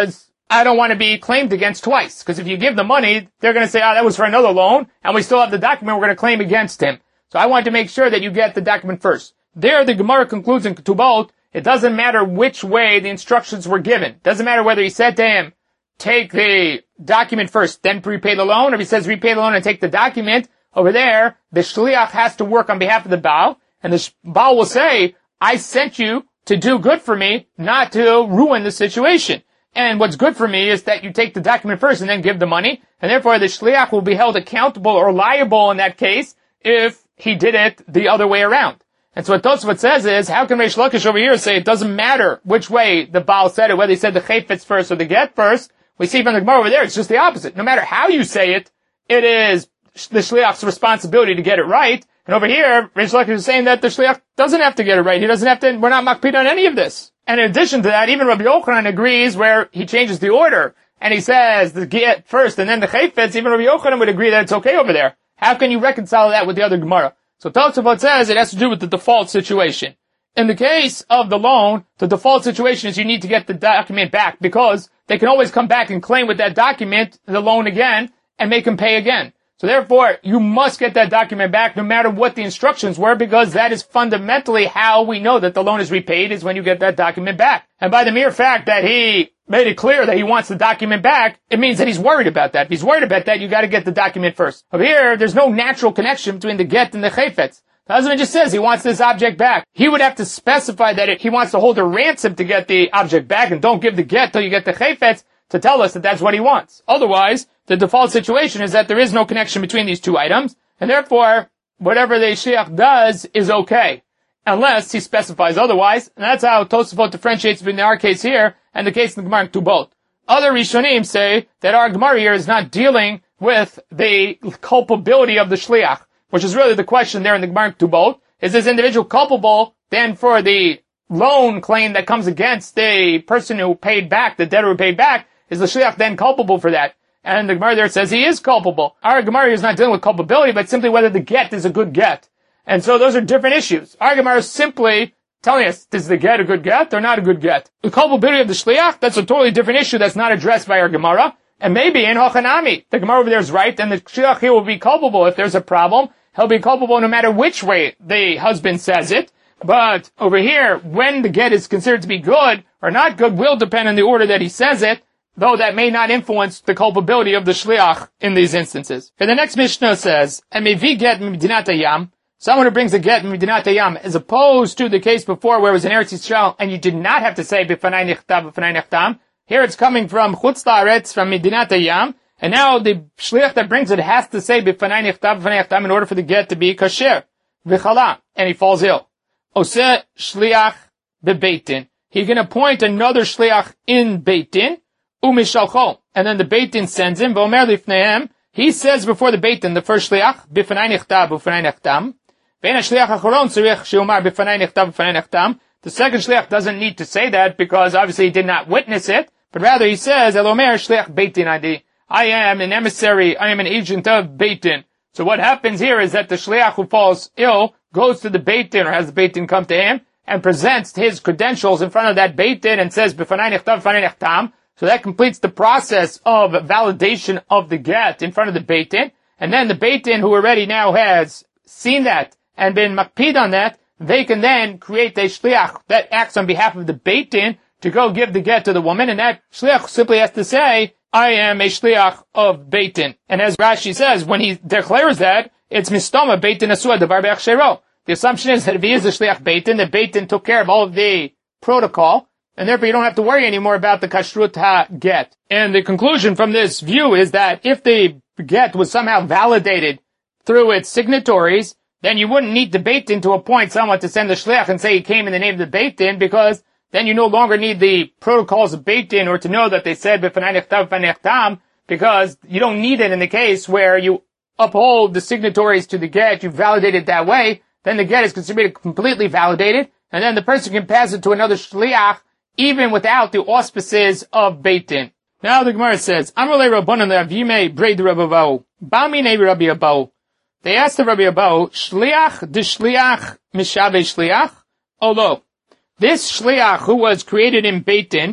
[SPEAKER 1] I don't want to be claimed against twice. Because if you give the money, they're going to say, oh, that was for another loan, and we still have the document we're going to claim against him. So I want to make sure that you get the document first. There, the Gemara concludes in Ketubot, it doesn't matter which way the instructions were given. It doesn't matter whether he said to him, take the document first, then repay the loan, or if he says repay the loan and take the document. Over there, the shliach has to work on behalf of the Baal, and the Baal will say, I sent you to do good for me, not to ruin the situation. And what's good for me is that you take the document first and then give the money, and therefore the shliach will be held accountable or liable in that case if he did it the other way around. And so what Tosfot says is, how can Reish Lakish over here say it doesn't matter which way the Baal said it, whether he said the chayfetz first or the get first? We see from the Gemara over there, it's just the opposite. No matter how you say it, it is the shliach's responsibility to get it right. And over here, Reish Lakish is saying that the shliach doesn't have to get it right. He doesn't have to, we're not makpid on any of this. And in addition to that, even Rabbi Yochanan agrees where he changes the order, and he says the get first and then the chayfetz, even Rabbi Yochanan would agree that it's okay over there. How can you reconcile that with the other Gemara? So Tosafot says it has to do with the default situation. In the case of the loan, the default situation is you need to get the document back because they can always come back and claim with that document the loan again and make him pay again. So therefore, you must get that document back no matter what the instructions were, because that is fundamentally how we know that the loan is repaid, is when you get that document back. And by the mere fact that he made it clear that he wants the document back, it means that he's worried about that. If he's worried about that, you gotta get the document first. Over here, there's no natural connection between the get and the chayfetz. The husband just says he wants this object back. He would have to specify that if he wants to hold a ransom to get the object back and don't give the get till you get the chayfetz to tell us that that's what he wants. Otherwise, the default situation is that there is no connection between these two items, and therefore, whatever the shliach does is okay, unless he specifies otherwise. And that's how Tosafot differentiates between our case here and the case in the Gemara in Ketubot. Other Rishonim say that our Gemara here is not dealing with the culpability of the shliach, which is really the question there in the Gemara in Ketubot. Is this individual culpable then for the loan claim that comes against the person who paid back, the debtor who paid back? Is the shliach then culpable for that? And the Gemara there says he is culpable. Our Gemara is not dealing with culpability, but simply whether the get is a good get. And so those are different issues. Our Gemara is simply telling us, is the get a good get or not a good get? The culpability of the shliach, that's a totally different issue that's not addressed by our Gemara. And maybe in Hochanami, the Gemara over there is right, and the shliach here will be culpable if there's a problem. He'll be culpable no matter which way the husband says it. But over here, when the get is considered to be good or not good will depend on the order that he says it, though that may not influence the culpability of the shliach in these instances. And the next Mishnah says, "Emevi get midinat hayam," someone who brings a get midinat hayam, as opposed to the case before where it was in Eretz Yisrael and you did not have to say b'fanai nichtav b'fanai nichtam. Here it's coming from chutz la'aretz, from midinat hayam, and now the shliach that brings it has to say b'fanai nichtav b'fanai nichtam in order for the get to be kasher v'chala, and he falls ill. Oseh shliach bebeitin. He can appoint another shliach in beitin. Umishalcho, and then the Beit Din sends him. V'omer lifnehem, he says before the Beit Din, the first shliach, b'fanai nichtav b'fanai nichtam. Ve'en shliach acharon tzarich she'omar b'fanai nichtav b'fanai nichtam. The second shliach doesn't need to say that because obviously he did not witness it, but rather he says, Elomer shliach Beit Din adi. I am an emissary, I am an agent of Beit Din. So what happens here is that the shliach who falls ill goes to the Beit Din, or has the Beit Din come to him, and presents his credentials in front of that Beit Din and says, b'fanai nichtav b'fanai nichtam. So that completes the process of validation of the get in front of the Beit Din. And then the Beit Din, who already now has seen that and been makpid on that, they can then create a shliach that acts on behalf of the Beit Din to go give the get to the woman. And that shliach simply has to say, I am a shliach of Beit Din. And as Rashi says, when he declares that, it's mistoma Beit Din asua devar be'ach shero. The assumption is that if he is a shliach Beit Din, the Beit Din took care of all of the protocol, and therefore you don't have to worry anymore about the kashrut ha-get. And the conclusion from this view is that if the get was somehow validated through its signatories, then you wouldn't need the Beit Din to appoint someone to send the shliach and say he came in the name of the Beit Din, because then you no longer need the protocols of Beit Din or to know that they said b'fanai nichtav b'fanai nichtam, because you don't need it in the case where you uphold the signatories to the get, you validate it that way, then the get is considered completely validated, and then the person can pass it to another shliach even without the auspices of Beit Din. Now the Gemara says, Amrulei Rabbanan le'avimei brei Rabbi Abahu, ba'minei Rabbi Abahu. They asked the Rabbi Abahu, Shliach de Shliach mishavei Shliach? Although, this Shliach who was created in Beit Din,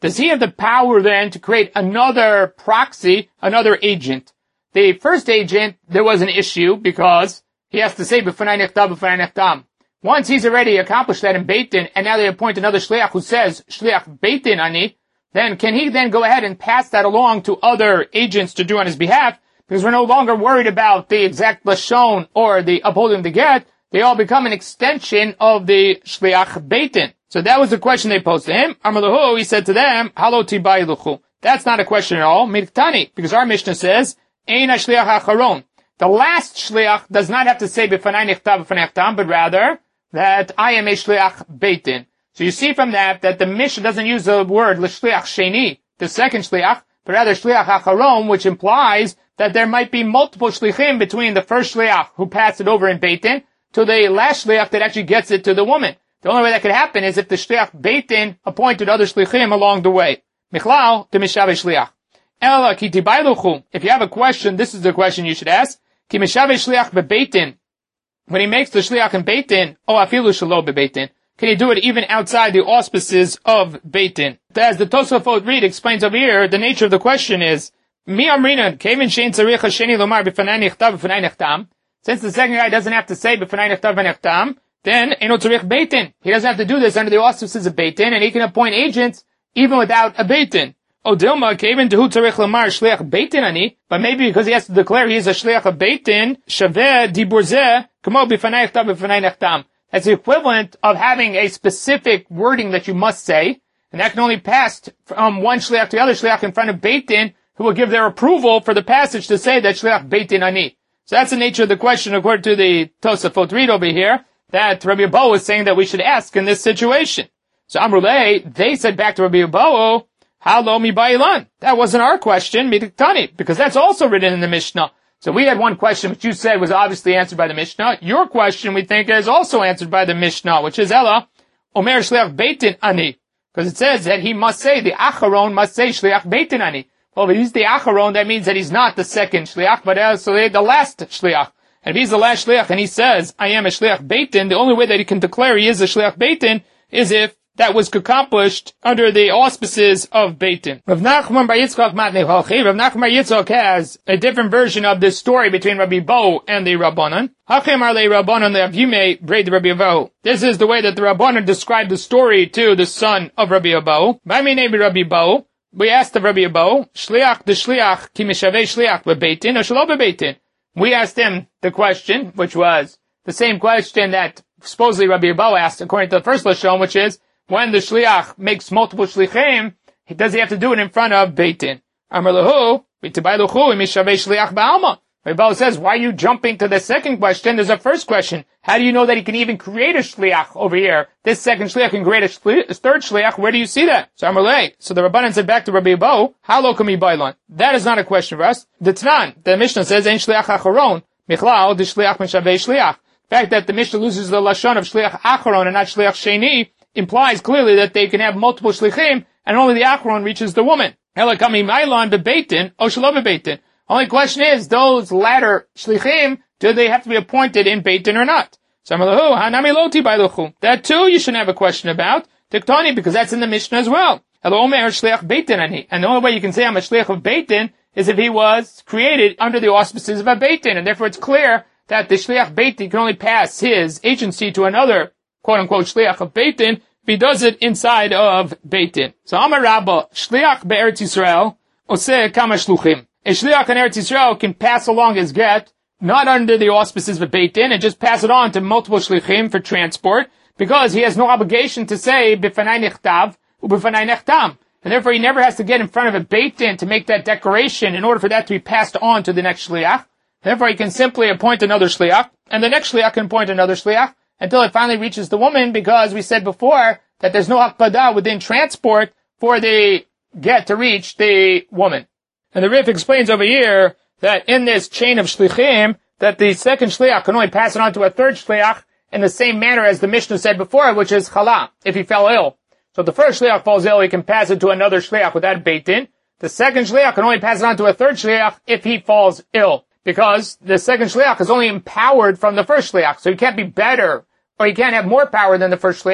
[SPEAKER 1] does he have the power then to create another proxy, another agent? The first agent, there was an issue because he has to say b'fanai nechtav, b'fanai nechtam. Once he's already accomplished that in Beit Din, and now they appoint another shliach who says shliach Beit Din ani, then can he then go ahead and pass that along to other agents to do on his behalf? Because we're no longer worried about the exact lashon or the upholding the get. They all become an extension of the shliach Beit Din. So that was the question they posed to him. Amalahu, he said to them, halo tibai luchu. That's not a question at all. Miktani, because our Mishnah says, ein shliach acharon. The last shliach does not have to say b'fanai nechtav b'fanai nechtam, but rather that I am a shliach Beit Din. So you see from that that the Mishnah doesn't use the word l'shliach sheni, the second shliach, but rather shliach acharon, which implies that there might be multiple shlichim between the first shliach who passed it over in Beit Din to the last shliach that actually gets it to the woman. The only way that could happen is if the shliach Beit Din appointed other shlichim along the way. Michlal de mishaveh shliach. Ela ki tibai luchu. If you have a question, this is the question you should ask. Ki mishaveh shliach beBeit Din. When he makes the shliach in Beit Din, o afilu shelo beBeit Din, can he do it even outside the auspices of Beit Din? As the Tosafot read explains over here, the nature of the question is, Mi amrinan, kevin shein tzarich hasheni lomar b'fanai nechtav b'fanai nechtam. Since the second guy doesn't have to say b'fanai nechtav b'fanai nechtam, then eno tzarich Beit Din. He doesn't have to do this under the auspices of Beit Din, and he can appoint agents even without a Beit Din. O Dilma, kevin tehu tzarich lomar shliach Beit Din ani, but maybe because he has to declare he is a shliach of Beit Din, shaveh dibur zeh, kamo b'fanai nechtav b'fanai nechtam. That's the equivalent of having a specific wording that you must say, and that can only pass from one shliach to the other shliach in front of Beit Din, who will give their approval for the passage to say that shliach Beit Din ani. So that's the nature of the question according to the Tosafot read over here, that Rabbi Abahu is saying that we should ask in this situation. So Amrulei, they said back to Rabbi Abahu, Halo mi ba'ilan. That wasn't our question, midiktani, because that's also written in the Mishnah. So we had one question which you said was obviously answered by the Mishnah. Your question we think is also answered by the Mishnah, which is Ella, Omer shliach Beit Din ani. Because it says that he must say, the Acharon must say shliach Beit Din ani. Well, if he's the Acharon, that means that he's not the second shliach, but also the last shliach. And if he's the last shliach and he says, I am a shliach Beit Din, the only way that he can declare he is a shliach Beit Din is if that was accomplished under the auspices of Beit Din. Rav Nachman bar Yitzchak matnei halchi. Rav Nachman bar Yitzchak has a different version of this story between Rabbi Abahu and the Rabbanan. Hachem arlei Rabbanan le'avyimei braid Rabbi Abahu. This is the way that the Rabbanan described the story to the son of Rabbi Abahu. V'aminei Rabbi Abahu. We asked of Rabbi Abahu, Shliach de Shliach ki mishavei shliach beBeit Din or shelo beBeit Din. We asked him the question, which was the same question that supposedly Rabbi Abahu asked according to the first lashon, which is, when the shliach makes multiple shlichim, does he have to do it in front of Beit Din? Amar lahu, v'tibai luchu imishavei shliach ba'alma. Rabbi Abahu says, why are you jumping to the second question? There's a first question. How do you know that he can even create a shliach over here? This second shliach can create a, shli- a third shliach. Where do you see that? So Amar lei. So the Rabbanan said back to Rabbi Abahu, Halo kami bailan. That is not a question for us. The Tanan, the Mishnah says, ein shliach acharon, michlal de shliach mishavei shliach. The fact that the Mishnah loses the lashon of shliach acharon and not shliach sheni implies clearly that they can have multiple shlichim, and only the acharon reaches the woman. Ela kami mailan beBeit Din, o shelo beBeit Din. Only question is, those latter shlichim, do they have to be appointed in Beit Din or not? So Amalahu, hanami lo tibai luchu. That too you shouldn't have a question about. Tiktani, because that's in the Mishnah as well. Elo omer shliach Beit Din ani. And the only way you can say I'm a shliach of Beit Din is if he was created under the auspices of a Beit Din, and therefore it's clear that the shliach Beit Din can only pass his agency to another quote-unquote shliach of Beit Din if he does it inside of Beit Din. So Amar Rabba, shliach be'eretz Yisrael, oseh kama shluchim. A shliach in Eretz Yisrael can pass along his get, not under the auspices of Beit Din, and just pass it on to multiple shlichim for transport, because he has no obligation to say b'fanai nechtav u'b'fanai nechtam. And therefore he never has to get in front of a Beit Din to make that declaration in order for that to be passed on to the next shliach. Therefore he can simply appoint another shliach, and the next shliach can appoint another shliach, until it finally reaches the woman, because we said before that there's no hakpadah within transport for the get to reach the woman. And the Rif explains over here that in this chain of shlichim, that the second shliach can only pass it on to a third shliach in the same manner as the Mishnah said before, which is chala, if he fell ill. So if the first shliach falls ill, he can pass it to another shliach without Beit Din. The second shliach can only pass it on to a third shliach if he falls ill, because the second shliach is only empowered from the first shliach, so he can't be better, or he can't have more power than the first shliach,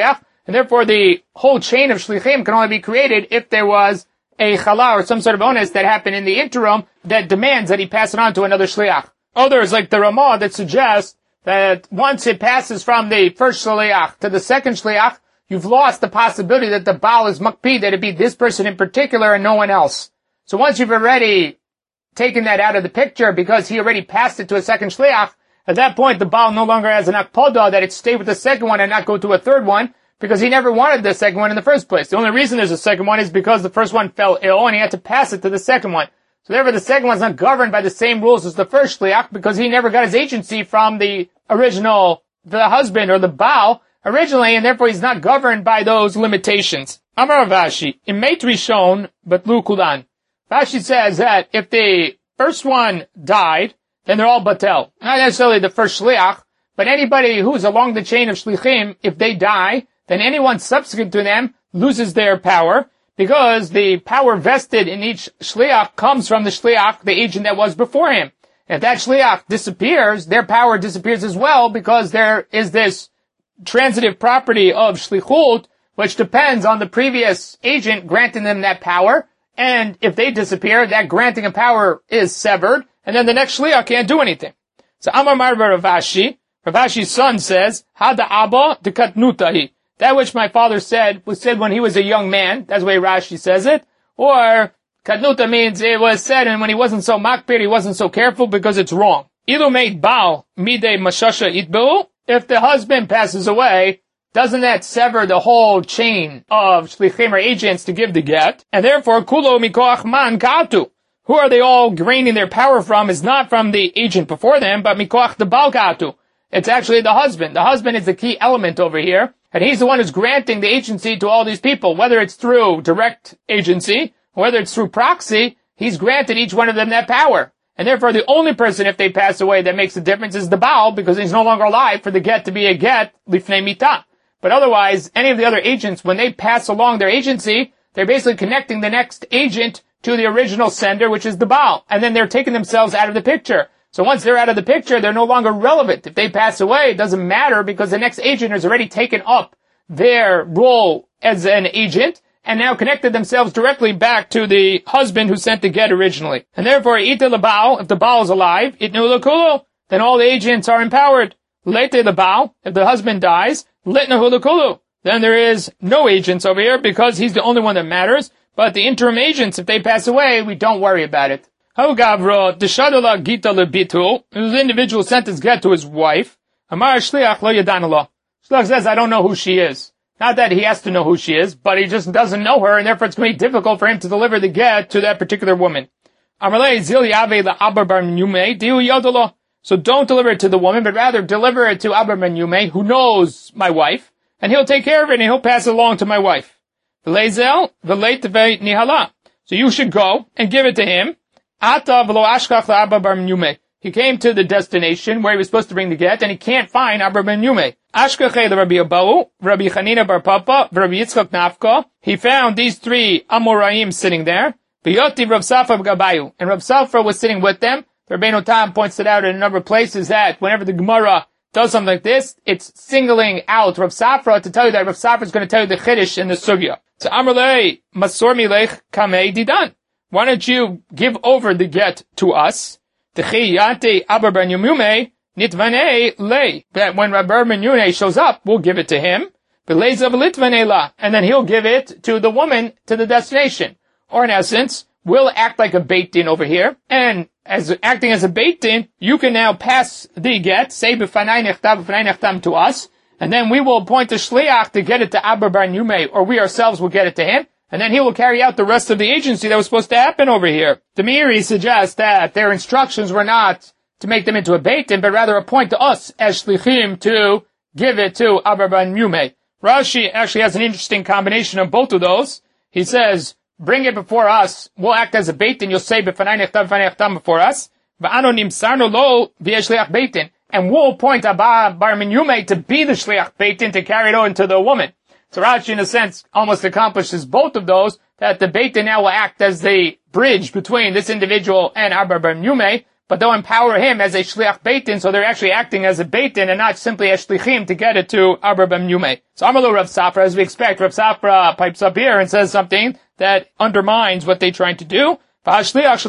[SPEAKER 1] And therefore the whole chain of shlichim can only be created if there was a chala or some sort of onus that happened in the interim that demands that he pass it on to another shliach. Others, like the Ramah, that suggest that once it passes from the first shliach to the second shliach, you've lost the possibility that the Baal is makpid, that it be this person in particular and no one else. So once you've already taken that out of the picture because he already passed it to a second shliach, at that point the Baal no longer has an akpada that it stay with the second one and not go to a third one, because he never wanted the second one in the first place. The only reason there's a second one is because the first one fell ill and he had to pass it to the second one. So therefore the second one's not governed by the same rules as the first shliach because he never got his agency from the original, the husband or the Baal originally, and therefore he's not governed by those limitations. Amar Vashi, in Meit Rishon, but Lu Kulan. Vashi says that if the first one died, then they're all batel. Not necessarily the first shliach, but anybody who's along the chain of shlichim, if they die, then anyone subsequent to them loses their power, because the power vested in each shliach comes from the shliach, the agent that was before him. If that shliach disappears, their power disappears as well, because there is this transitive property of shlichut, which depends on the previous agent granting them that power, and if they disappear, that granting of power is severed, and then the next shliach can't do anything. So Amar Marva Rav Ashi, Rav Ashi's son says, Hada Abba de Katnutahi. That which my father said was said when he was a young man. That's the way Rashi says it. Or, Katnuta means it was said and when he wasn't so makpir, he wasn't so careful because it's wrong. Ilu made Baal midei mashasha itbeu. If the husband passes away, doesn't that sever the whole chain of shlichim or agents to give the get? And therefore, kulo mikoach man katu. Who are they all gaining their power from is not from the agent before them, but mikoach the Baal katu. It's actually the husband. The husband is the key element over here. And he's the one who's granting the agency to all these people, whether it's through direct agency, or whether it's through proxy, he's granted each one of them that power. And therefore the only person, if they pass away, that makes a difference is the Baal, because he's no longer alive for the get to be a get, lifnei mitah. But otherwise, any of the other agents, when they pass along their agency, they're basically connecting the next agent to the original sender, which is the Baal. And then they're taking themselves out of the picture. So once they're out of the picture, they're no longer relevant. If they pass away, it doesn't matter because the next agent has already taken up their role as an agent and now connected themselves directly back to the husband who sent the get originally. And therefore, ita lebal, if the Baal is alive, itnu lekulo, then all the agents are empowered. Lete lebal, if the husband dies, litnahu lekulu, then there is no agents over here because he's the only one that matters. But the interim agents, if they pass away, we don't worry about it. Ho gavro deshadala gita lebitul. The individual sent his get to his wife. Amar shliach lo yadanala. Shliach says, I don't know who she is. Not that he has to know who she is, but he just doesn't know her, and therefore it's going to be difficult for him to deliver the get to that particular woman. Amarle zil yave la abar bar menume diu yodalo. So don't deliver it to the woman, but rather deliver it to Abar menume, who knows my wife, and he'll take care of it, and he'll pass it along to my wife. V'leizel v'leit ve nihala. So you should go and give it to him. Ata v'lo ashkach la Abar bar menume. He came to the destination where he was supposed to bring the get, and he can't find Abar menume. Ashkachei Rabbi Abahu, Rabbi Chanina bar Papa, Rabbi Yitzchak Nafka. He found these three Amoraim sitting there. V'yoti Rav Safra b'gabayu. And Rav Safra was sitting with them. Rabbeinu Tam points it out in a number of places that whenever the Gemara does something like this, it's singling out Rav Safra to tell you that Rav Safra is going to tell you the Chiddush in the Sugya. So Amrlei Masor Milech Kamei Didan. Why don't you give over the get to us? Techiyate Abar bar Menume Nitvanei lei. That when Abar bar Menume shows up, we'll give it to him. V'leizav litvanei la. And then he'll give it to the woman to the destination. Or in essence, we'll act like a beit din over here, and as acting as a beit din, you can now pass the get, say b'fanai nechtam, b'fanai nechtam to us, and then we will appoint a shliach to get it to Abar bar Menume, or we ourselves will get it to him, and then he will carry out the rest of the agency that was supposed to happen over here. The Meiri suggests that their instructions were not to make them into a beit din, but rather appoint to us as shlichim to give it to Abar bar Menume. Rashi actually has an interesting combination of both of those. He says, bring it before us, we'll act as a beit din, you'll say b'fanai nechtam, b'fanai nechtam before us, v'ano nimsarno lo v'yeh shliach beit din, and we'll appoint Abar bar Menume to be the shliach beit din to carry it on to the woman. So Rashi, in a sense, almost accomplishes both of those, that the beit din now will act as the bridge between this individual and Abar bar Menume, but they'll empower him as a shliach beitin, so they're actually acting as a beitin and not simply as shlichim to get it to Abba ben Yume. So Amalu Rav Safra, as we expect, Rav Safra pipes up here and says something that undermines what they're trying to do. Isn't this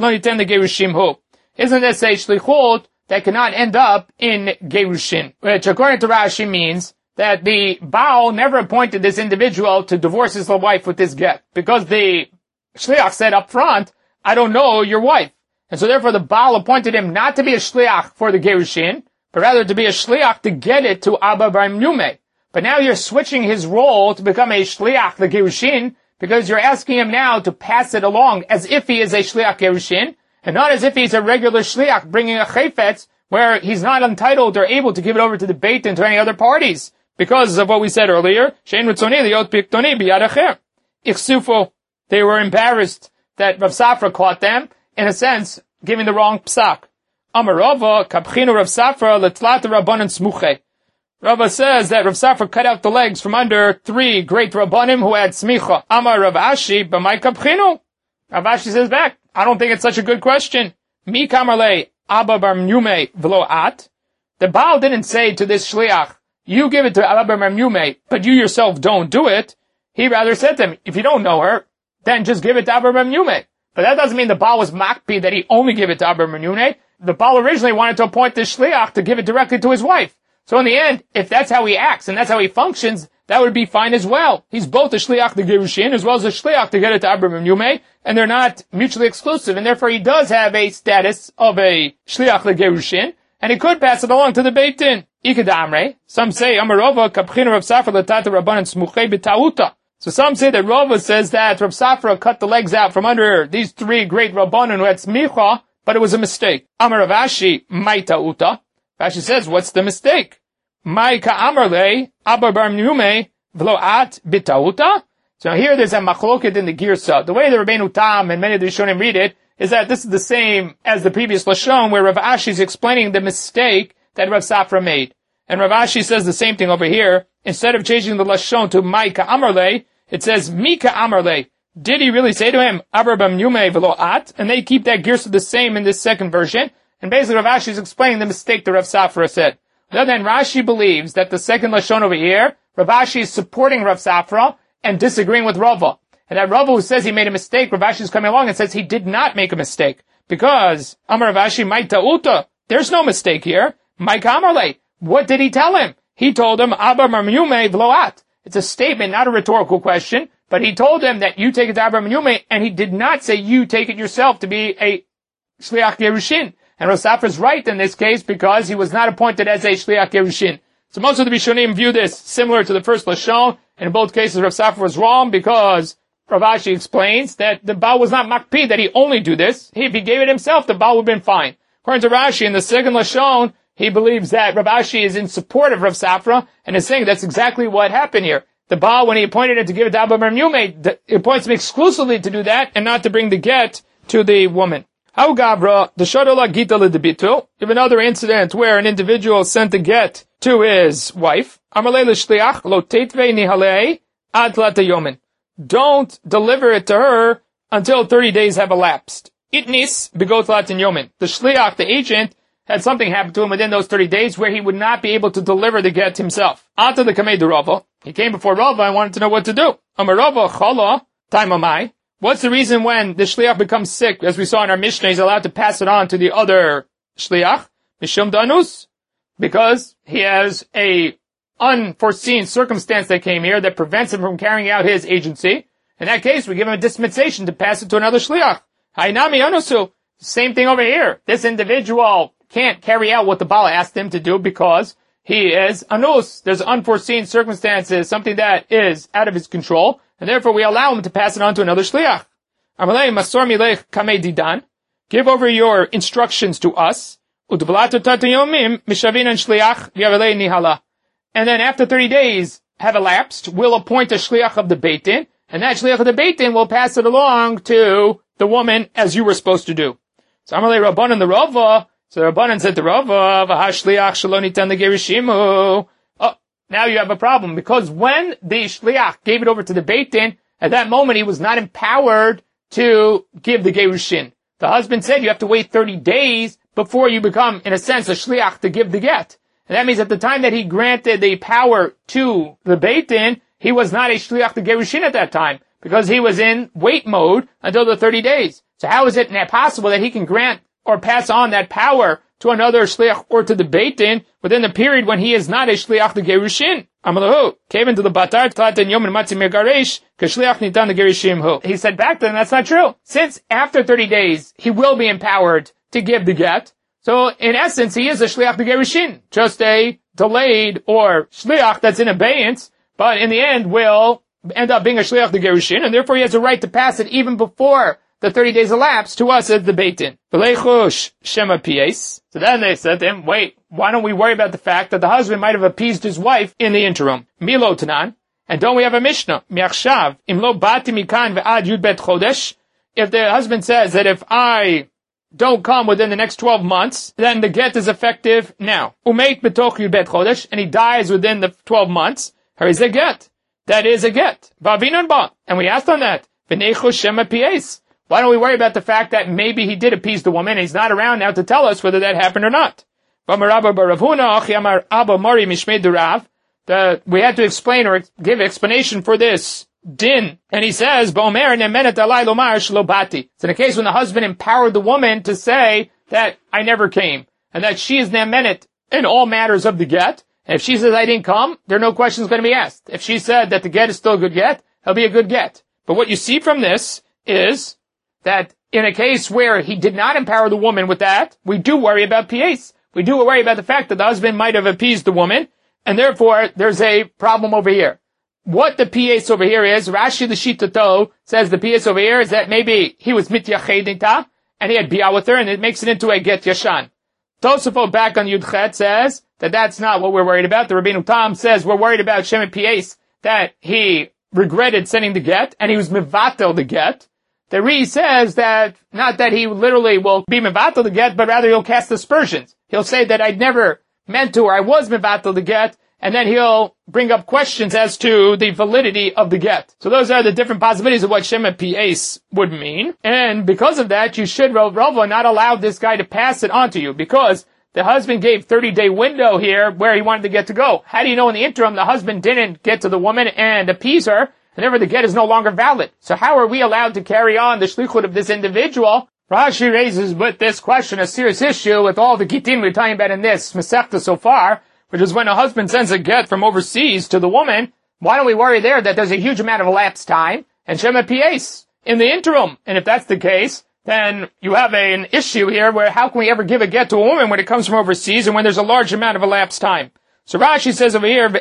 [SPEAKER 1] a shlichut that cannot end up in gerushin, which according to Rashi means that the Baal never appointed this individual to divorce his wife with this get, because the shliach said up front, I don't know your wife. And so therefore the Baal appointed him not to be a shliach for the gerushin, but rather to be a shliach to get it to Abba ben Yume. But now you're switching his role to become a shliach, the gerushin, because you're asking him now to pass it along as if he is a shliach gerushin, and not as if he's a regular shliach bringing a chayfetz, where he's not entitled or able to give it over to the beit and to any other parties, because of what we said earlier. Shein ritzoni liot piktoni biyad acher. Ichsufo. They were embarrassed that Rav Safra caught them, in a sense, giving the wrong psak. Amar Rava, kapchinu Rav Safra, letlat rabbanan smuche. Rava says that Rav Safra cut out the legs from under three great rabbanim who had smicha. Amar Rav Ashi, b'may kapchinu. Rav Ashi says back, I don't think it's such a good question. Mi kamarle, Abba bar Yume v'lo at. The Baal didn't say to this shliach, you give it to Abba bar Yume, but you yourself don't do it. He rather said to him, if you don't know her, then just give it to Abba bar Yume. But that doesn't mean the Baal was makpi that he only give it to Abba bar Yume. The Baal originally wanted to appoint this shliach to give it directly to his wife. So in the end, if that's how he acts and that's how he functions, that would be fine as well. He's both a shliach to gerushin as well as a shliach to get it to Abba bar Yume, and they're not mutually exclusive, and therefore he does have a status of a shliach to gerushin, and he could pass it along to the beit din. Ikadamre. Some say Amarova kapchinu Rav Safra letata rabbanan smuchei b'tauta. So some say that Rava says that Rav Safra cut the legs out from under these three great rabbanan who had smicha, but it was a mistake. Amar Rav Ashi, mai ta'uta. Rashi says, what's the mistake? Mai ka'amarle, Abba bar Yume, v'lo at b'tauta? So here there's a machloket in the Girsa. The way the Rabbeinu Tam and many of the Rishonim read it is that this is the same as the previous Lashon, where Rav Ashi is explaining the mistake that Rav Safra made. And Rav Ashi says the same thing over here. Instead of changing the Lashon to Mai ka'amarle, it says Mi ka'amarle. Did he really say to him, Abba bar Yume v'lo at? And they keep that Girsa the same in this second version. And basically Rav Ashi is explaining the mistake that Rav Safra said. Then Rashi believes that the second Lashon over here, Rav Ashi is supporting Rav Safra and disagreeing with Rava. And that Rava who says he made a mistake, Rav Ashi is coming along and says he did not make a mistake. Because, Amar Rav Ashi, Mai ta'uta, there's no mistake here. Mai ka'amarle, what did he tell him? He told him, Abba bar Yume v'lo at. It's a statement, not a rhetorical question, but he told him that you take it to Abba bar Yume, and he did not say you take it yourself to be a shliach gerushin. And Rav Safra is right in this case because he was not appointed as a shliach gerushin. So most of the Rishonim view this similar to the first Lashon. And in both cases, Rav Safra was wrong because Rav Ashi explains that the Baal was not makpi, that he only do this. He, if he gave it himself, the Baal would have been fine. According to Rashi, in the second Lashon, he believes that Rav Ashi is in support of Rav Safra and is saying that's exactly what happened here. The Baal, when he appointed him to give it to Abba bar Yume, he appoints him exclusively to do that and not to bring the get to the woman. How Gabra, the Shadola Gita Lidibitu, you have another incident where an individual sent a get to his wife. Amalei l'shliach lo tetve nihalei ad yomin. Don't deliver it to her until thirty days have elapsed. Itnis begot latin yomin. The shliach, the agent, had something happen to him within those thirty days where he would not be able to deliver the get himself. Ata the kamei de Rava. He came before Rava and wanted to know what to do. Amar Rava chala time amai. What's the reason when the shliach becomes sick, as we saw in our Mishnah, he's allowed to pass it on to the other shliach? Mishum danus? Because he has a unforeseen circumstance that came here that prevents him from carrying out his agency. In that case, we give him a dispensation to pass it to another shliach. Hainami anusu. Same thing over here. This individual can't carry out what the Baal asked him to do because he is anus. There's unforeseen circumstances, something that is out of his control. And therefore we allow him to pass it on to another shliach. Amalei masor milech kamei didan. Give over your instructions to us. Udvlato tatayomim mishavinan shliach v'yavalei nihala. And then after thirty days have elapsed, we'll appoint a shliach of the beit din, and that shliach of the beit din will pass it along to the woman as you were supposed to do. So Amalei Rabbanan the Rava. So Rabbanan said to Rava, v'hashliach shelo nitan legerishimu. Now you have a problem, because when the shliach gave it over to the beit din, at that moment he was not empowered to give the gerushin. The husband said you have to wait thirty days before you become, in a sense, a shliach to give the get. And that means at the time that he granted the power to the Beit Din, he was not a shliach to gerushin at that time, because he was in wait mode until the thirty days. So how is it possible that he can grant or pass on that power to another shliach or to the Beit Din within the period when he is not a shliach to gerushin? Amalahu came into the batar tlatan yom matzi megaresh k'shliach nitan to gerishim hu. He said back to them, that's not true. Since after thirty days he will be empowered to give the get, so in essence he is a shliach to gerushin, just a delayed or shliach that's in abeyance, but in the end will end up being a shliach to gerushin, and therefore he has a right to pass it even before the thirty days elapse to us as the Beit Din. Shema pies. So then they said to him, wait, why don't we worry about the fact that the husband might have appeased his wife in the interim? Milo tanan. And don't we have a Mishnah? Miachshav, im lo bati mikan ve'ad yud bet chodesh. If the husband says that if I don't come within the next twelve months, then the get is effective now. Umeit betoch yud bet chodesh, and he dies within the twelve months. Here is a get. That is a get. Vavinon ba. And we asked on that. V'necho shema pies. Why don't we worry about the fact that maybe he did appease the woman and he's not around now to tell us whether that happened or not? The, we had to explain or give explanation for this din. And he says, it's in a case when the husband empowered the woman to say that I never came, and that she is nemenet in all matters of the get. And if she says I didn't come, there are no questions going to be asked. If she said that the get is still a good get, it'll be a good get. But what you see from this is that in a case where he did not empower the woman with that, we do worry about P As. We do worry about the fact that the husband might have appeased the woman, and therefore there's a problem over here. What the P As over here is, Rashi the Shitato says the P As over here is that maybe he was mityachedita, and he had bia with her, and it makes it into a get yashan. Tosafot back on Yudchet says that that's not what we're worried about. The Rabbeinu Tam says we're worried about Shem P As, that he regretted sending the get, and he was mivatel the get. The Re says that, not that he literally will be mevatel the get, but rather he'll cast aspersions. He'll say that I'd never meant to, or I was mevatel the get, and then he'll bring up questions as to the validity of the get. So those are the different possibilities of what Shema Pi'es would mean. And because of that, you should, Rava, not allow this guy to pass it on to you, because the husband gave thirty day window here where he wanted the get to go. How do you know in the interim the husband didn't get to the woman and appease her, and therefore the get is no longer valid? So how are we allowed to carry on the shlichut of this individual? Rashi raises with this question a serious issue with all the gittin we're talking about in this Masechta so far, which is when a husband sends a get from overseas to the woman, why don't we worry there that there's a huge amount of elapsed time and Shema Pi'es in the interim? And if that's the case, then you have a, an issue here where how can we ever give a get to a woman when it comes from overseas and when there's a large amount of elapsed time? So Rashi says over here,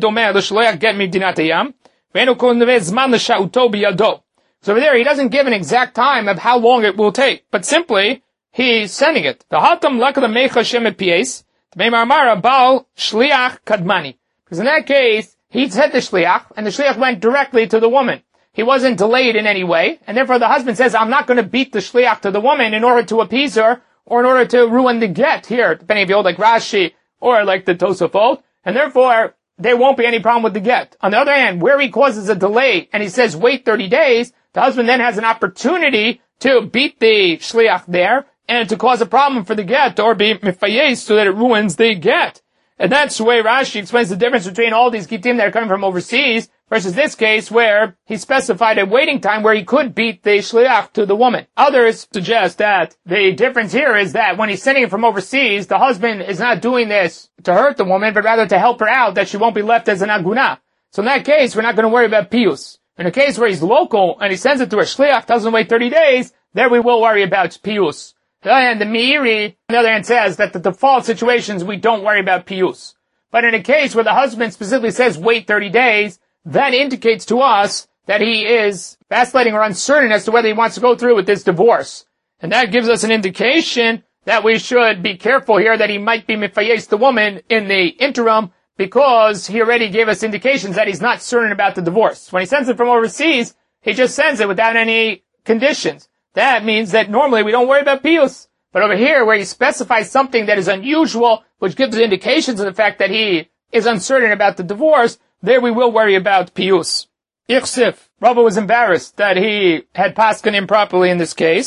[SPEAKER 1] so over there, he doesn't give an exact time of how long it will take, but simply, he's sending it. The hatam lakada mecha Shema Pi'es, Meimar Baal Shliach Kadmani. Because in that case, he said the Shliach, and the Shliach went directly to the woman. He wasn't delayed in any way, and therefore the husband says, I'm not going to beat the Shliach to the woman in order to appease her, or in order to ruin the get here, depending if you hold like Rashi, or like the Tosafot, and therefore, there won't be any problem with the get. On the other hand, where he causes a delay, and he says, wait thirty days, the husband then has an opportunity to beat the Shliach there, and to cause a problem for the get, or be mifayes, so that it ruins the get. And that's the way Rashi explains the difference between all these gittim that are coming from overseas, versus this case where he specified a waiting time where he could beat the shliach to the woman. Others suggest that the difference here is that when he's sending it from overseas, the husband is not doing this to hurt the woman, but rather to help her out, that she won't be left as an aguna. So in that case, we're not going to worry about pius. In a case where he's local, and he sends it to a shliach, doesn't wait thirty days, there we will worry about pius. And the Meiri, on the other hand, says that the default situations we don't worry about pius. But in a case where the husband specifically says wait thirty days, that indicates to us that he is vacillating or uncertain as to whether he wants to go through with this divorce. And that gives us an indication that we should be careful here that he might be mifayes the woman in the interim, because he already gave us indications that he's not certain about the divorce. When he sends it from overseas, he just sends it without any conditions. That means that normally we don't worry about pius. But over here, where he specifies something that is unusual, which gives indications of the fact that he is uncertain about the divorce, there we will worry about pius. Ichsif. Rava was embarrassed that he had paskin improperly in this case.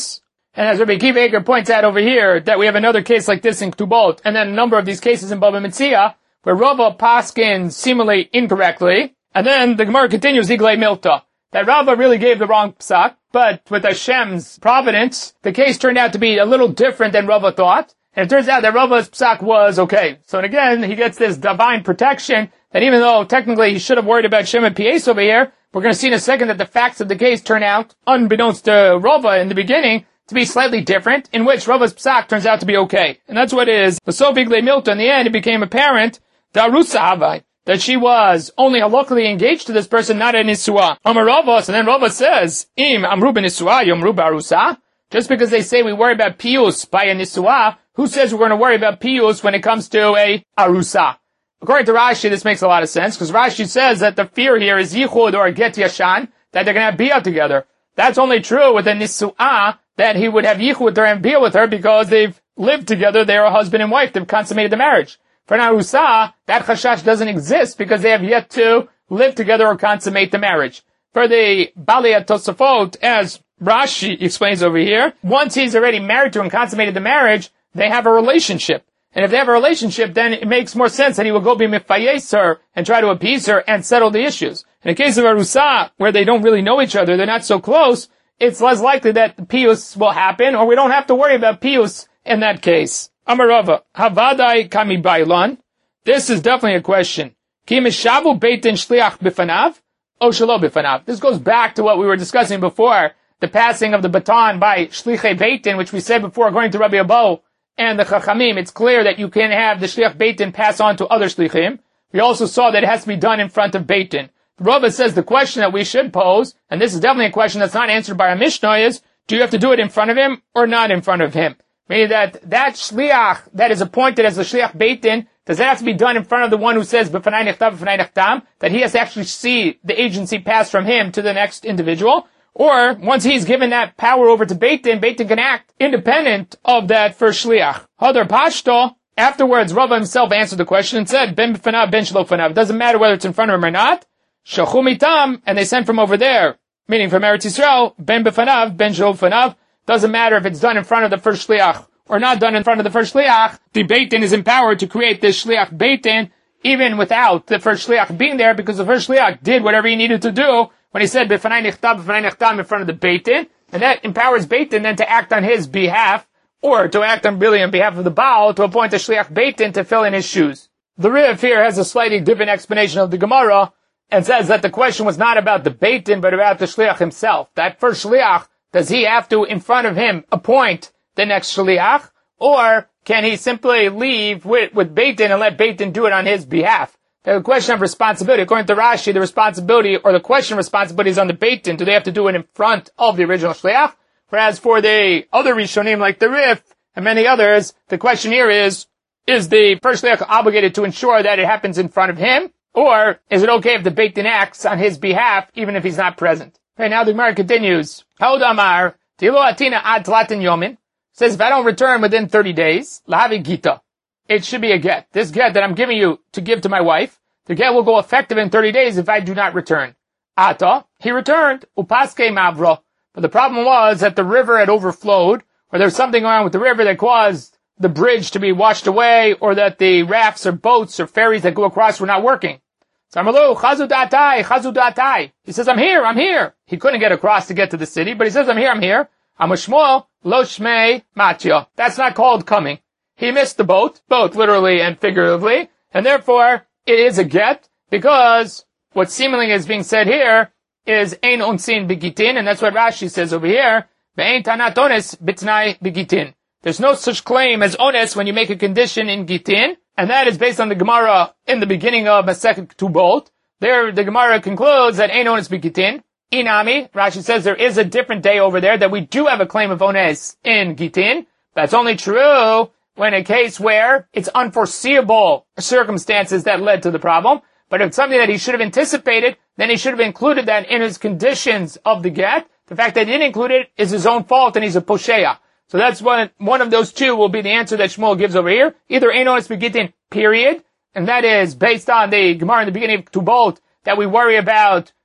[SPEAKER 1] And as Rabbi Akiva Eiger points out over here, that we have another case like this in Ketubot, and then a number of these cases in Bava Metzia, where Rava paskins seemingly incorrectly, and then the Gemara continues, Iglei Milta, that Rava really gave the wrong psak, but with Hashem's providence, the case turned out to be a little different than Rava thought, and it turns out that Rava's psak was okay. So again, he gets this divine protection, that even though technically he should have worried about Shem and Pies over here, we're going to see in a second that the facts of the case turn out, unbeknownst to Rava in the beginning, to be slightly different, in which Rava's psak turns out to be okay. And that's what it is. The so big Milta, in the end, it became apparent, Darusa Havai, that she was only halachically engaged to this person, not a Nisua. Amar Rava, and then Rava says, Im Amru Nisua, Yomru Barusa. Just because they say we worry about Pius by a Nisua, who says we're going to worry about Pius when it comes to a Arusa? According to Rashi, this makes a lot of sense, because Rashi says that the fear here is Yichud or Get Yashan, that they're going to have Bia together. That's only true with a Nisua, that he would have Yichud with her and Bia with her because they've lived together, they're a husband and wife, they've consummated the marriage. For an Arusa, that Chashash doesn't exist because they have yet to live together or consummate the marriage. For the Balei Tosafot, as Rashi explains over here, once he's already married to her and consummated the marriage, they have a relationship. And if they have a relationship, then it makes more sense that he will go be mifayes her and try to appease her and settle the issues. In the case of Arusa, where they don't really know each other, they're not so close, it's less likely that the Pius will happen, or we don't have to worry about Pius in that case. Amarava, Havadai Kami Bailan. This is definitely a question. Ki mishavu beitin shliach bifanav, o shelo bifanav. This goes back to what we were discussing before, the passing of the baton by shlichei beitin, which we said before, according to Rabbi Abo and the Chachamim, it's clear that you can have the shliach beitin pass on to other shlichim. We also saw that it has to be done in front of beitin. The Rava says the question that we should pose, and this is definitely a question that's not answered by our Mishnah, is, do you have to do it in front of him or not in front of him? Meaning that that shliach that is appointed as the shliach beitin, does that have to be done in front of the one who says b'fanai nechtav b'fanai nechtam, that he has to actually see the agency pass from him to the next individual? Or, once he's given that power over to beitin, beitin can act independent of that first shliach. Hadar pashto, afterwards Rava himself answered the question and said, ben b'fanav, ben shelo b'fanav. It doesn't matter whether it's in front of him or not. Shachu mitam, and they sent from over there, meaning from Eretz Yisrael, ben b'fanav, ben shelo b'fanav. Doesn't matter if it's done in front of the first shliach or not done in front of the first shliach. The beitin is empowered to create this shliach beitin even without the first shliach being there, because the first shliach did whatever he needed to do when he said b'fanai nichtav, b'fanai nechtam in front of the beitin, and that empowers beitin then to act on his behalf, or to act on really on behalf of the Baal, to appoint a shliach beitin to fill in his shoes. The Riv here has a slightly different explanation of the Gemara, and says that the question was not about the beitin, but about the shliach himself. That first shliach, does he have to, in front of him, appoint the next shliach, or can he simply leave with, with beitin and let beitin do it on his behalf? The question of responsibility, according to Rashi, the responsibility, or the question of responsibility is on the beitin. Do they have to do it in front of the original shliach? Whereas for the other Rishonim, like the Rif, and many others, the question here is, is the first shliach obligated to ensure that it happens in front of him? Or is it okay if the beitin acts on his behalf, even if he's not present? Okay, now the Gemara continues. Haud Amar, Tilo Atina ad Tlatin Yomin, says if I don't return within thirty days, Lahavi Gita. It should be a get. This get that I'm giving you to give to my wife, the get will go effective in thirty days if I do not return. Ata, he returned, Upaske Mavro. But the problem was that the river had overflowed, or there was something going on with the river that caused the bridge to be washed away, or that the rafts or boats or ferries that go across were not working. So Amalu, chazu datai, chazu datai. He says, I'm here, I'm here. He couldn't get across to get to the city, but he says, I'm here, I'm here. I'm a shmuel, lo shmei matya. That's not called coming. He missed the boat, both literally and figuratively, and therefore it is a get, because what seemingly is being said here is ein onsin begitin, and that's what Rashi says over here, ve'ein tanat ones bitnai begitin. There's no such claim as ones when you make a condition in gitin, and that is based on the Gemara in the beginning of Masechet Ketubot. There, the Gemara concludes that ein ones begitin. Inami, Rashi says there is a different day over there that we do have a claim of ones in gitin. That's only true when a case where it's unforeseeable circumstances that led to the problem. But if it's something that he should have anticipated, then he should have included that in his conditions of the get. The fact that he didn't include it is his own fault, and he's a posheya. So that's one, one of those two will be the answer that Shmuel gives over here. Either ein ones begitin, period, and that is based on the Gemara in the beginning of Ketubot, that we worry about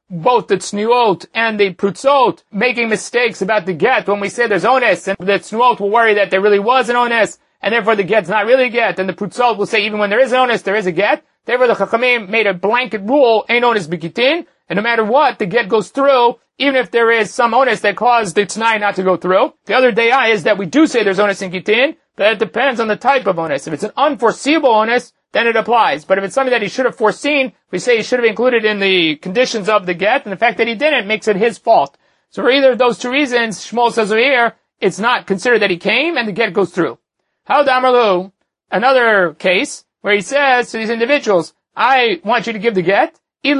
[SPEAKER 1] both the tzniut and the prutzot making mistakes about the get when we say there's ones, and the tzniut will worry that there really was an ones, and therefore the get's not really a get, and the prutzot will say even when there is an ones, there is a get. Therefore the Chachamim made a blanket rule, ein ones b'gitin, and no matter what, the get goes through, even if there is some onus that caused the t'nai not to go through. The other daya is that we do say there's onus in gitin, but it depends on the type of onus. If it's an unforeseeable onus, then it applies. But if it's something that he should have foreseen, we say he should have included in the conditions of the get, and the fact that he didn't makes it his fault. So for either of those two reasons, Shmuel says over here, it's not considered that he came, and the get goes through. How Damarlu, another case, where he says to these individuals, I want you to give the get, if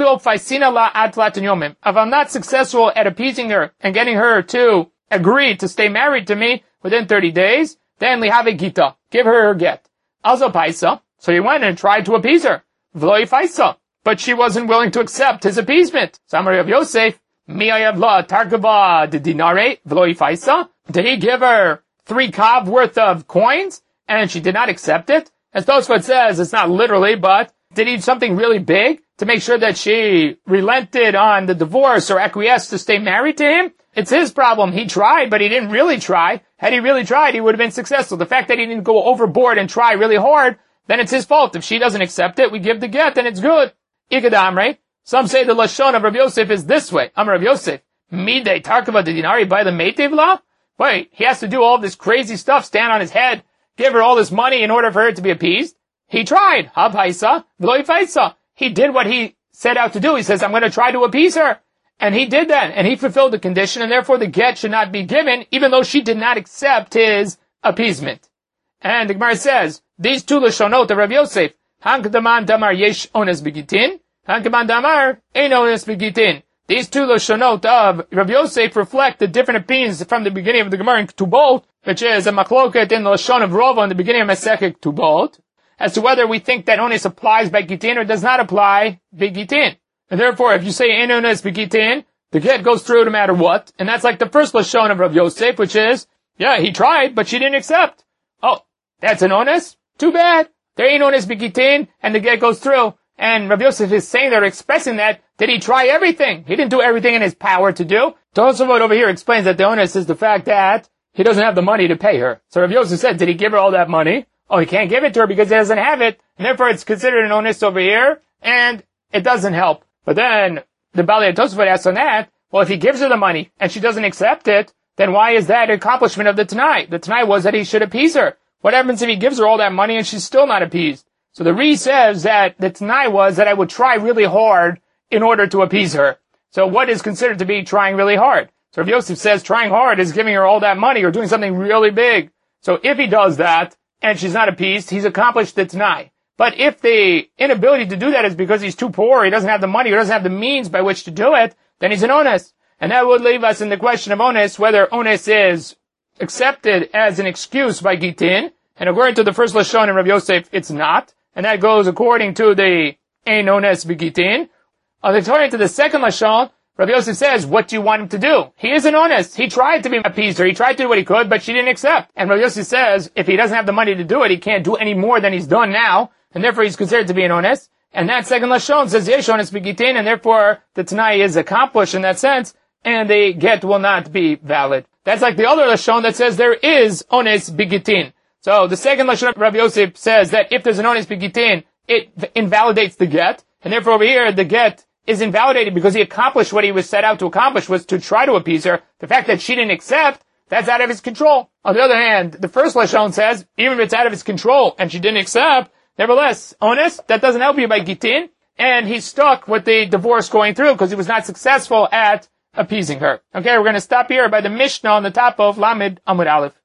[SPEAKER 1] I'm not successful at appeasing her and getting her to agree to stay married to me within thirty days, then lihave gita, give her her get. Also paisa, so he went and tried to appease her. V'loi faisa, but she wasn't willing to accept his appeasement. Samari of Yosef, mi ayavla tarkava de dinare v'loi faisa. Did he give her three kav worth of coins and she did not accept it? As Tosfot says, it's not literally, but did he do something really big to make sure that she relented on the divorce or acquiesced to stay married to him? It's his problem. He tried, but he didn't really try. Had he really tried, he would have been successful. The fact that he didn't go overboard and try really hard, then it's his fault. If she doesn't accept it, we give the get, then it's good. Ikadamre. Some say the Lashon of Rav Yosef is this way. Amar Rav Yosef. Midei tarkava de dinari by the meitev la? Wait, he has to do all this crazy stuff, stand on his head, give her all this money in order for her to be appeased? He tried. Hab haisa, v'loi faisa. He did what he set out to do. He says, I'm going to try to appease her. And he did that, and he fulfilled the condition, and therefore the get should not be given, even though she did not accept his appeasement. And the Gemara says, these two Lashonot of Rav Yosef, Hankaman damar yesh ones begitin, Hankaman damar ein ones begitin. These two Lashonot of Rav Yosef reflect the different opinions from the beginning of the Gemara in Ketubot, which is a machloket in the Lashon of Rova in the beginning of Masechet Ketubot, as to whether we think that ones applies by gitin or does not apply by gitin. And therefore, if you say ein ones begitin, the get goes through no matter what, and that's like the first Lashon of Rav Yosef, which is, yeah, he tried, but she didn't accept. Oh, that's an ones? Too bad. There ain't ones begitin, and the get goes through. And Rav Yosef is saying they're expressing that, did he try everything? He didn't do everything in his power to do. Tosafot over here explains that the onus is the fact that he doesn't have the money to pay her. So Rav Yosef said, did he give her all that money? Oh, he can't give it to her because he doesn't have it, and therefore it's considered an onus over here, and it doesn't help. But then, the Baalei Tosafot asks on that, well, if he gives her the money, and she doesn't accept it, then why is that an accomplishment of the Tanai? The Tanai was that he should appease her. What happens if he gives her all that money and she's still not appeased? So the Re says that the Tanai was that I would try really hard in order to appease her. So what is considered to be trying really hard? So Rav Yosef says trying hard is giving her all that money or doing something really big. So if he does that, and she's not appeased, he's accomplished the Tanai. But if the inability to do that is because he's too poor, he doesn't have the money, or doesn't have the means by which to do it, then he's an onus. And that would leave us in the question of onus, whether onus is accepted as an excuse by Gitin, and according to the first Lashon in Rav Yosef, it's not, and that goes according to the ein onus b'Gitin. According to the second Lashon, Rav Yosef says, what do you want him to do? He is an onus. He tried to be appeased her. He tried to do what he could, but she didn't accept. And Rav Yosef says, if he doesn't have the money to do it, he can't do any more than he's done now, and therefore he's considered to be an onus. And that second Lashon says, yesh onus b'Gitin, and therefore the Tanai is accomplished in that sense, and the get will not be valid. That's like the other Lashon that says there is onus b'Gitin. So the second Lashon of Rav Yosef says that if there's an onus b'Gitin, it invalidates the get, and therefore over here the get is invalidated because he accomplished what he was set out to accomplish, was to try to appease her. The fact that she didn't accept, that's out of his control. On the other hand, the first Lashon says, even if it's out of his control and she didn't accept, nevertheless, onus, that doesn't help you by Gitin, and he's stuck with the divorce going through because he was not successful at appeasing her. Okay, we're going to stop here by the Mishnah on the top of Lamed Amud Aleph.